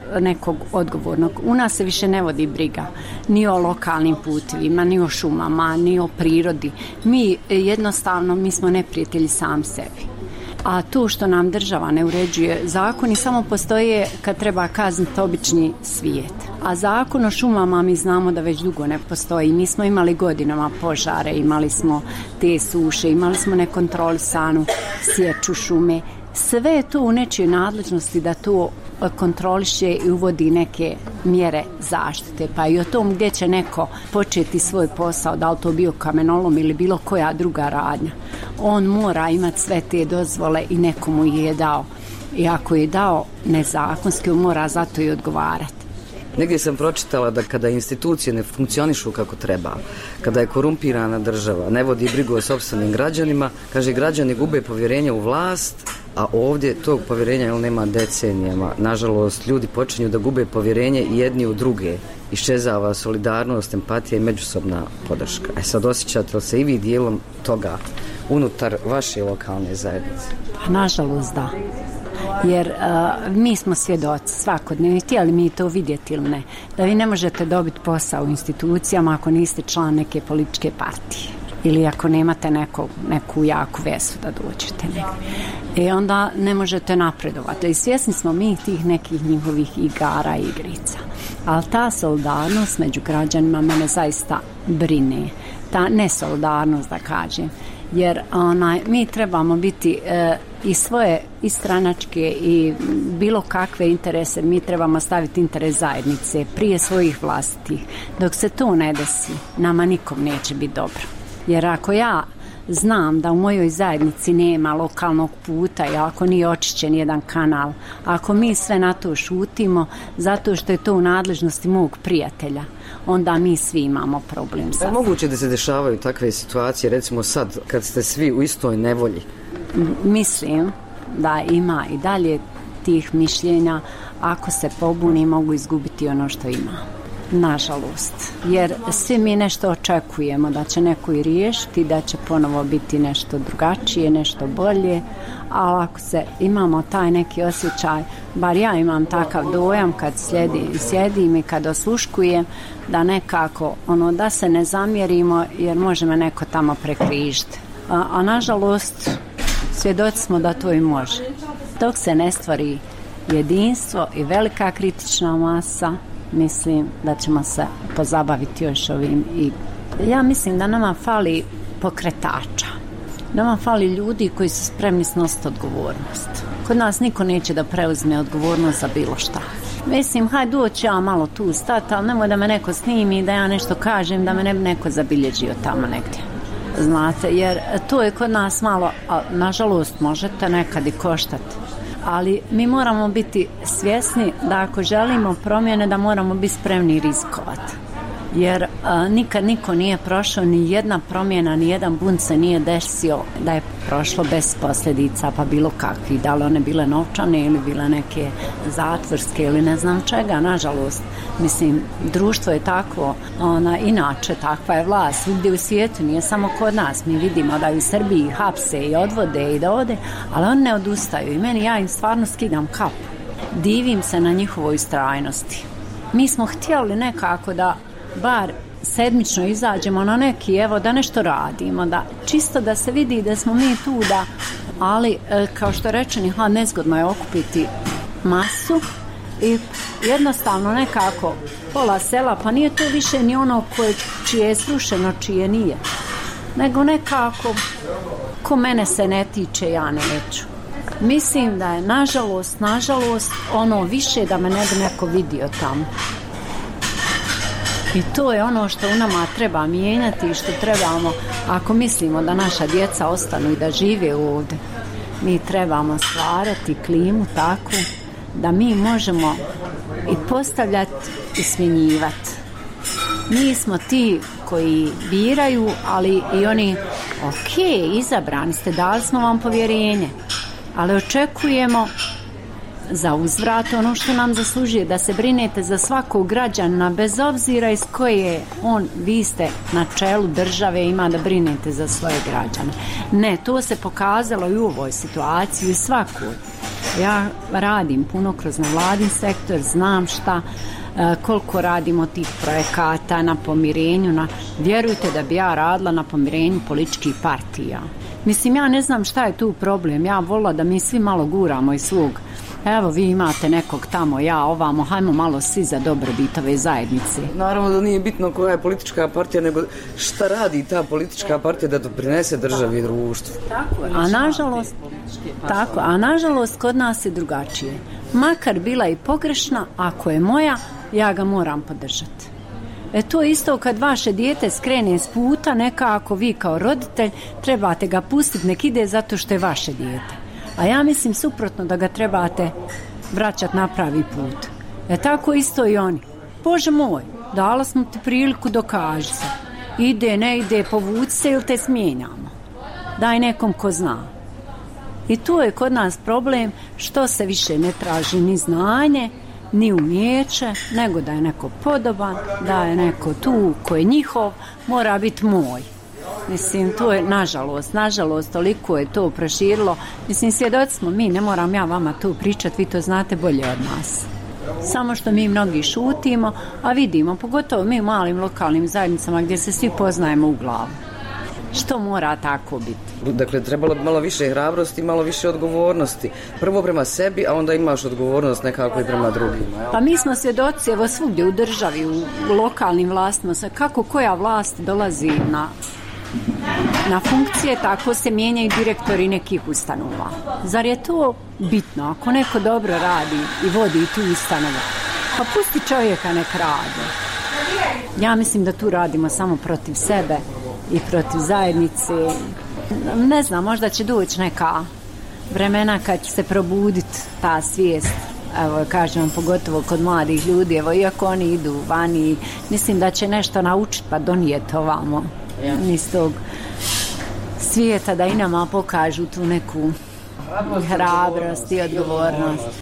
nekog odgovornog. U nas se više ne vodi briga ni o lokalnim putevima, ni o šumama, ni o prirodi. Mi jednostavno, mi smo neprijatelji sam sebi. A to što nam država ne uređuje, zakoni samo postoje kad treba kazniti obični svijet. A zakon o šumama mi znamo da već dugo ne postoji. Mi smo imali godinama požare, imali smo te suše, imali smo nekontrolisanu sječu šume. Sve je to u nečijoj nadležnosti da to kontroliše i uvodi neke mjere zaštite. Pa i o tom gdje će neko početi svoj posao, da li to bio kamenolom ili bilo koja druga radnja. On mora imati sve te dozvole i nekomu je dao. I ako je dao nezakonski, on mora zato i odgovarati. Negdje sam pročitala da kada institucije ne funkcionišu kako treba, kada je korumpirana država, ne vodi brigu o sopstvenim građanima, kaže građani gube povjerenje u vlast, a ovdje tog povjerenja jel, nema decenijama. Nažalost, ljudi počinju da gube povjerenje i jedni u druge. Iščezava solidarnost, empatija i međusobna podrška. E sad, osjećate li se i vi dijelom toga unutar vaše lokalne zajednice? Pa, nažalost, da. Jer uh, mi smo svjedoci svakodnevno, htjeli mi to vidjeti ili ne, da vi ne možete dobiti posao u institucijama ako niste član neke političke partije ili ako nemate neko, neku jaku vezu da dođete negdje. I onda ne možete napredovati. I svjesni smo mi tih nekih njihovih igara i igrica. Ali ta solidarnost među građanima mene zaista brine. Ta nesolidarnost, da kažem. Jer onaj, mi trebamo biti e, i svoje i stranačke i bilo kakve interese, mi trebamo staviti interes zajednice prije svojih vlastitih. Dok se to ne desi, nama nikom neće biti dobro. Jer ako ja znam da u mojoj zajednici nema lokalnog puta i ako nije očišćen jedan kanal, ako mi sve na to šutimo zato što je to u nadležnosti mog prijatelja, onda mi svi imamo problem. Je moguće da se dešavaju takve situacije, recimo sad, kad ste svi u istoj nevolji? Mislim da ima i dalje tih mišljenja, ako se pobuni mogu izgubiti ono što ima. Nažalost, jer svi mi nešto očekujemo da će neko i riješiti, da će ponovo biti nešto drugačije, nešto bolje, ali ako se imamo taj neki osjećaj, bar ja imam takav dojam kad sljedi, sjedim i kad osluškujem, da nekako ono da se ne zamjerimo jer može me neko tamo prekrižiti. A, a nažalost svjedoci smo da to i može. Dok se ne stvori jedinstvo i velika kritična masa, mislim da ćemo se pozabaviti još ovim. I ja mislim da nama fali pokretača. Nama fali ljudi koji su spremni snositi odgovornost. Kod nas niko neće da preuzme odgovornost za bilo šta. Mislim, hajde doći ja malo tu stati, ali nemoj da me neko snimi, da ja nešto kažem, da me ne bi neko zabilježio tamo negdje. Znate, jer to je kod nas malo, a nažalost možete nekad i koštati. Ali mi moramo biti svjesni da ako želimo promjene da moramo biti spremni rizikovati. Jer a, nikad niko nije prošao, ni jedna promjena, ni jedan bunt se nije desio da je prošlo bez posljedica, pa bilo kakvi, da li one bile novčane ili bile neke zatvorske ili ne znam čega, nažalost. Mislim, društvo je takvo, ona, inače takva je vlast, svugdje u svijetu, nije samo kod nas. Mi vidimo da u Srbiji hapse i odvode i dovode, ali oni ne odustaju i meni, ja im stvarno skidam kapu. Divim se na njihovoj istrajnosti. Mi smo htjeli nekako da bar sedmično izađemo na neki, evo da nešto radimo, da čisto da se vidi da smo mi tu, da, ali kao što rečeni, ha, nezgodno je okupiti masu i jednostavno nekako pola sela, pa nije to više ni ono koje, čije je srušeno, čije nije, nego nekako ko mene se ne tiče, ja neću. Mislim da je nažalost, nažalost ono više da me ne bi neko vidio tamo. I to je ono što u nama treba mijenjati i što trebamo, ako mislimo da naša djeca ostanu i da žive ovdje, mi trebamo stvarati klimu takvu da mi možemo i postavljati i smjenjivati. Mi smo ti koji biraju, ali i oni, ok, izabrani ste, dali smo vam povjerenje, ali očekujemo za uzvrat ono što nam zaslužuje, da se brinete za svakog građana bez obzira iz koje on, vi ste na čelu države, ima da brinete za svoje građane. Ne, to se pokazalo i u ovoj situaciji i svakoj. Ja radim puno kroz nevladin sektor, znam šta, koliko radimo tih projekata na pomirenju. Na... Vjerujte da bi ja radila na pomirenju političkih partija. Mislim, ja ne znam šta je tu problem. Ja volila da mi svi malo guramo iz svog. Evo, vi imate nekog tamo, ja ovamo, hajmo malo svi za dobrobit ove zajednice. Naravno da nije bitno koja je politička partija, nego šta radi ta politička partija da doprinese državi i društvu. Tako je. A nažalost, tako, a nažalost kod nas je drugačije. Makar bila i pogrešna, ako je moja, ja ga moram podržati. E to isto kad vaše dijete skrene s puta, nekako vi kao roditelj trebate ga pustiti, nek ide zato što je vaše dijete. A ja mislim suprotno, da ga trebate vraćati na pravi put. E tako isto i oni. Bože moj, dala smo ti priliku, dokaži se. Ide, ne ide, povuci se ili te smijenjamo. Daj nekom ko zna. I tu je kod nas problem što se više ne traži ni znanje, ni umijeće, nego da je neko podoban, da je neko tu ko je njihov, mora biti moj. Mislim, to je, nažalost, nažalost, toliko je to proširilo. Mislim, svjedoci smo mi, ne moram ja vama tu pričati, vi to znate bolje od nas. Samo što mi mnogi šutimo, a vidimo, pogotovo mi u malim lokalnim zajednicama gdje se svi poznajemo u glavu. Što mora tako biti? Dakle, trebalo bi malo više hrabrosti i malo više odgovornosti. Prvo prema sebi, a onda imaš odgovornost nekako i prema drugima. Pa mi smo svjedoci, evo svugdje u državi, u, u lokalnim vlastima, kako koja vlast dolazi na... na funkcije, tako se mijenjaju direktori nekih ustanova. Zar je to bitno? Ako neko dobro radi i vodi tu ustanovu, pa pusti čovjeka nek radi. Ja mislim da tu radimo samo protiv sebe i protiv zajednice. Ne znam, možda će doći neka vremena kad će se probuditi ta svijest. Evo, kažem, pogotovo kod mladih ljudi, evo, iako oni idu vani, mislim da će nešto naučiti pa donijeti ovamo iz tog svijeta, da i nama pokažu tu neku hrabrost i odgovornost.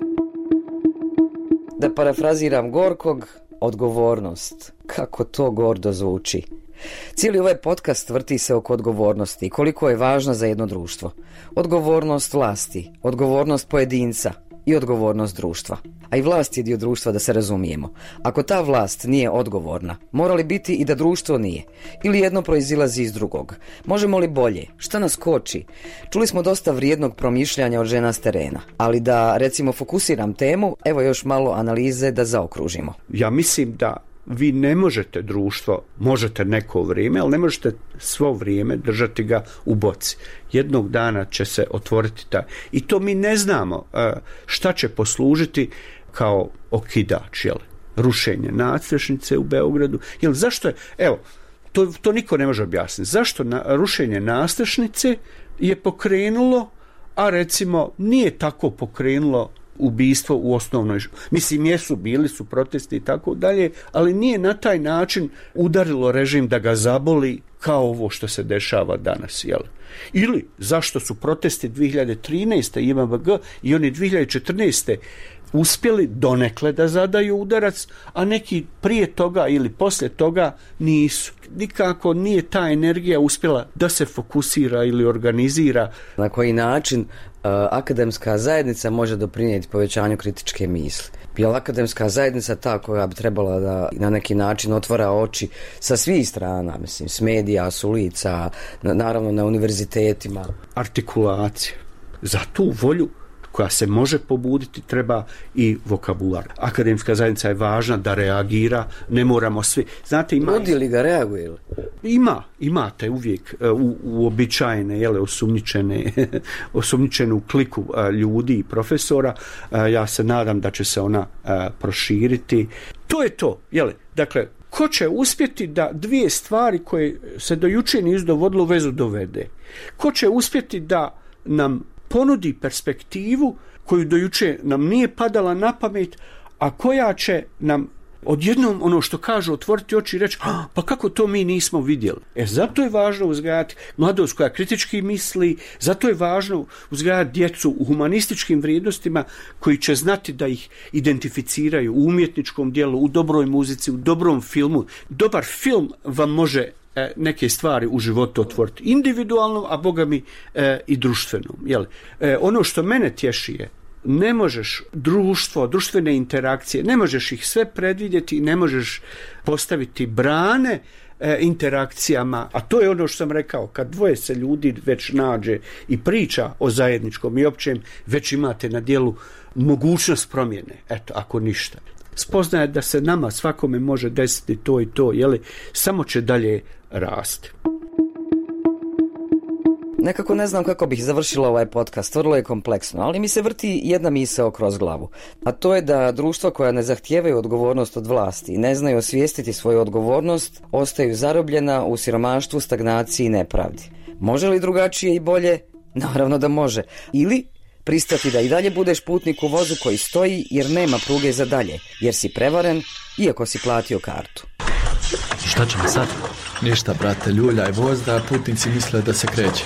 Da parafraziram Gorkog, odgovornost. Kako to gordo zvuči. Cijeli ovaj podcast vrti se oko odgovornosti i koliko je važna za jedno društvo. Odgovornost vlasti, odgovornost pojedinca i odgovornost društva. A i vlast je dio društva, da se razumijemo. Ako ta vlast nije odgovorna, mora li biti i da društvo nije? Ili jedno proizilazi iz drugog? Možemo li bolje? Šta nas koči? Čuli smo dosta vrijednog promišljanja od žena s terena. Ali da, recimo, fokusiram temu, evo još malo analize da zaokružimo. Ja mislim da vi ne možete društvo, možete neko vrijeme, ali ne možete svo vrijeme držati ga u boci. Jednog dana će se otvoriti taj. I to mi ne znamo šta će poslužiti kao okidač, jel? Rušenje nadstrešnice u Beogradu. Jel, zašto je, evo, to, to niko ne može objasniti. Zašto na, rušenje nadstrešnice je pokrenulo, a recimo nije tako pokrenulo ubistvo u osnovnoj, mislim, jesu, bili su protesti i tako dalje, ali nije na taj način udarilo režim da ga zaboli kao ovo što se dešava danas, jel? Ili zašto su protesti dvije hiljade trinaeste i M V G i oni dvije hiljade četrnaeste uspjeli donekle da zadaju udarac, a neki prije toga ili poslije toga nisu. Nikako nije ta energija uspjela da se fokusira ili organizira. Na koji način uh, akademska zajednica može doprinijeti povećanju kritičke misli? Je li akademska zajednica ta koja bi trebala da na neki način otvara oči sa svih strana, mislim, s medija, s ulica, na, naravno na univerzitetima? Artikulacija. Za tu volju koja se može pobuditi, treba i vokabular. Akademska zajednica je važna da reagira, ne moramo svi. Znate, ima... Ljudi li ga reaguju? Ima, imate uvijek u, uobičajene, jele, osumnjičene, osumnjičenu kliku a, ljudi i profesora. A, ja se nadam da će se ona a, proširiti. To je to, jele, dakle, ko će uspjeti da dvije stvari koje se do jučer nisu dovodilo u vezu dovede? Ko će uspjeti da nam ponudi perspektivu koju dojuče nam nije padala na pamet, a koja će nam odjednom, ono što kažu, otvoriti oči i reći, pa kako to mi nismo vidjeli. E, zato je važno uzgajati mladost koja kritički misli, zato je važno uzgajati djecu u humanističkim vrijednostima koji će znati da ih identificiraju u umjetničkom dijelu, u dobroj muzici, u dobrom filmu. Dobar film vam može neke stvari u životu otvoriti individualno, a boga mi e, i društveno. Jel? E, ono što mene tješi je ne možeš društvo, društvene interakcije, ne možeš ih sve predvidjeti, ne možeš postaviti brane e, interakcijama, a to je ono što sam rekao, kad dvoje se ljudi već nađe i priča o zajedničkom i općem, već imate na dijelu mogućnost promjene, eto, ako ništa. Spoznaje da se nama svakome može desiti to i to, jeli, samo će dalje rasti. Nekako ne znam kako bih završila ovaj podcast, vrlo je kompleksno, ali mi se vrti jedna misao kroz glavu. A to je da društva koja ne zahtijevaju odgovornost od vlasti i ne znaju osvijestiti svoju odgovornost, ostaju zarobljena u siromaštvu, stagnaciji i nepravdi. Može li drugačije i bolje? Naravno da može. Ili pristati da i dalje budeš putnik u vozu koji stoji jer nema pruge za dalje, jer si prevaren iako si platio kartu. Šta ćemo sad? Ništa, brate, ljuljaj voz da putnici misle da se kreće.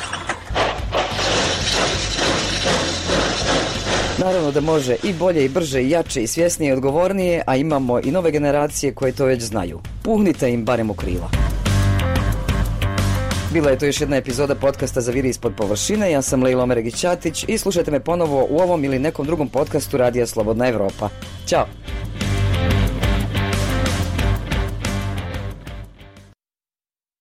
Naravno da može i bolje i brže i jače i svjesnije i odgovornije, a imamo i nove generacije koje to već znaju. Puhnite im barem u krila. Bila je to još jedna epizoda podcasta Zaviri ispod površine. Ja sam Lejla Omeregić-Ćatić i slušajte me ponovo u ovom ili nekom drugom podcastu Radija Slobodna Evropa. Ćao!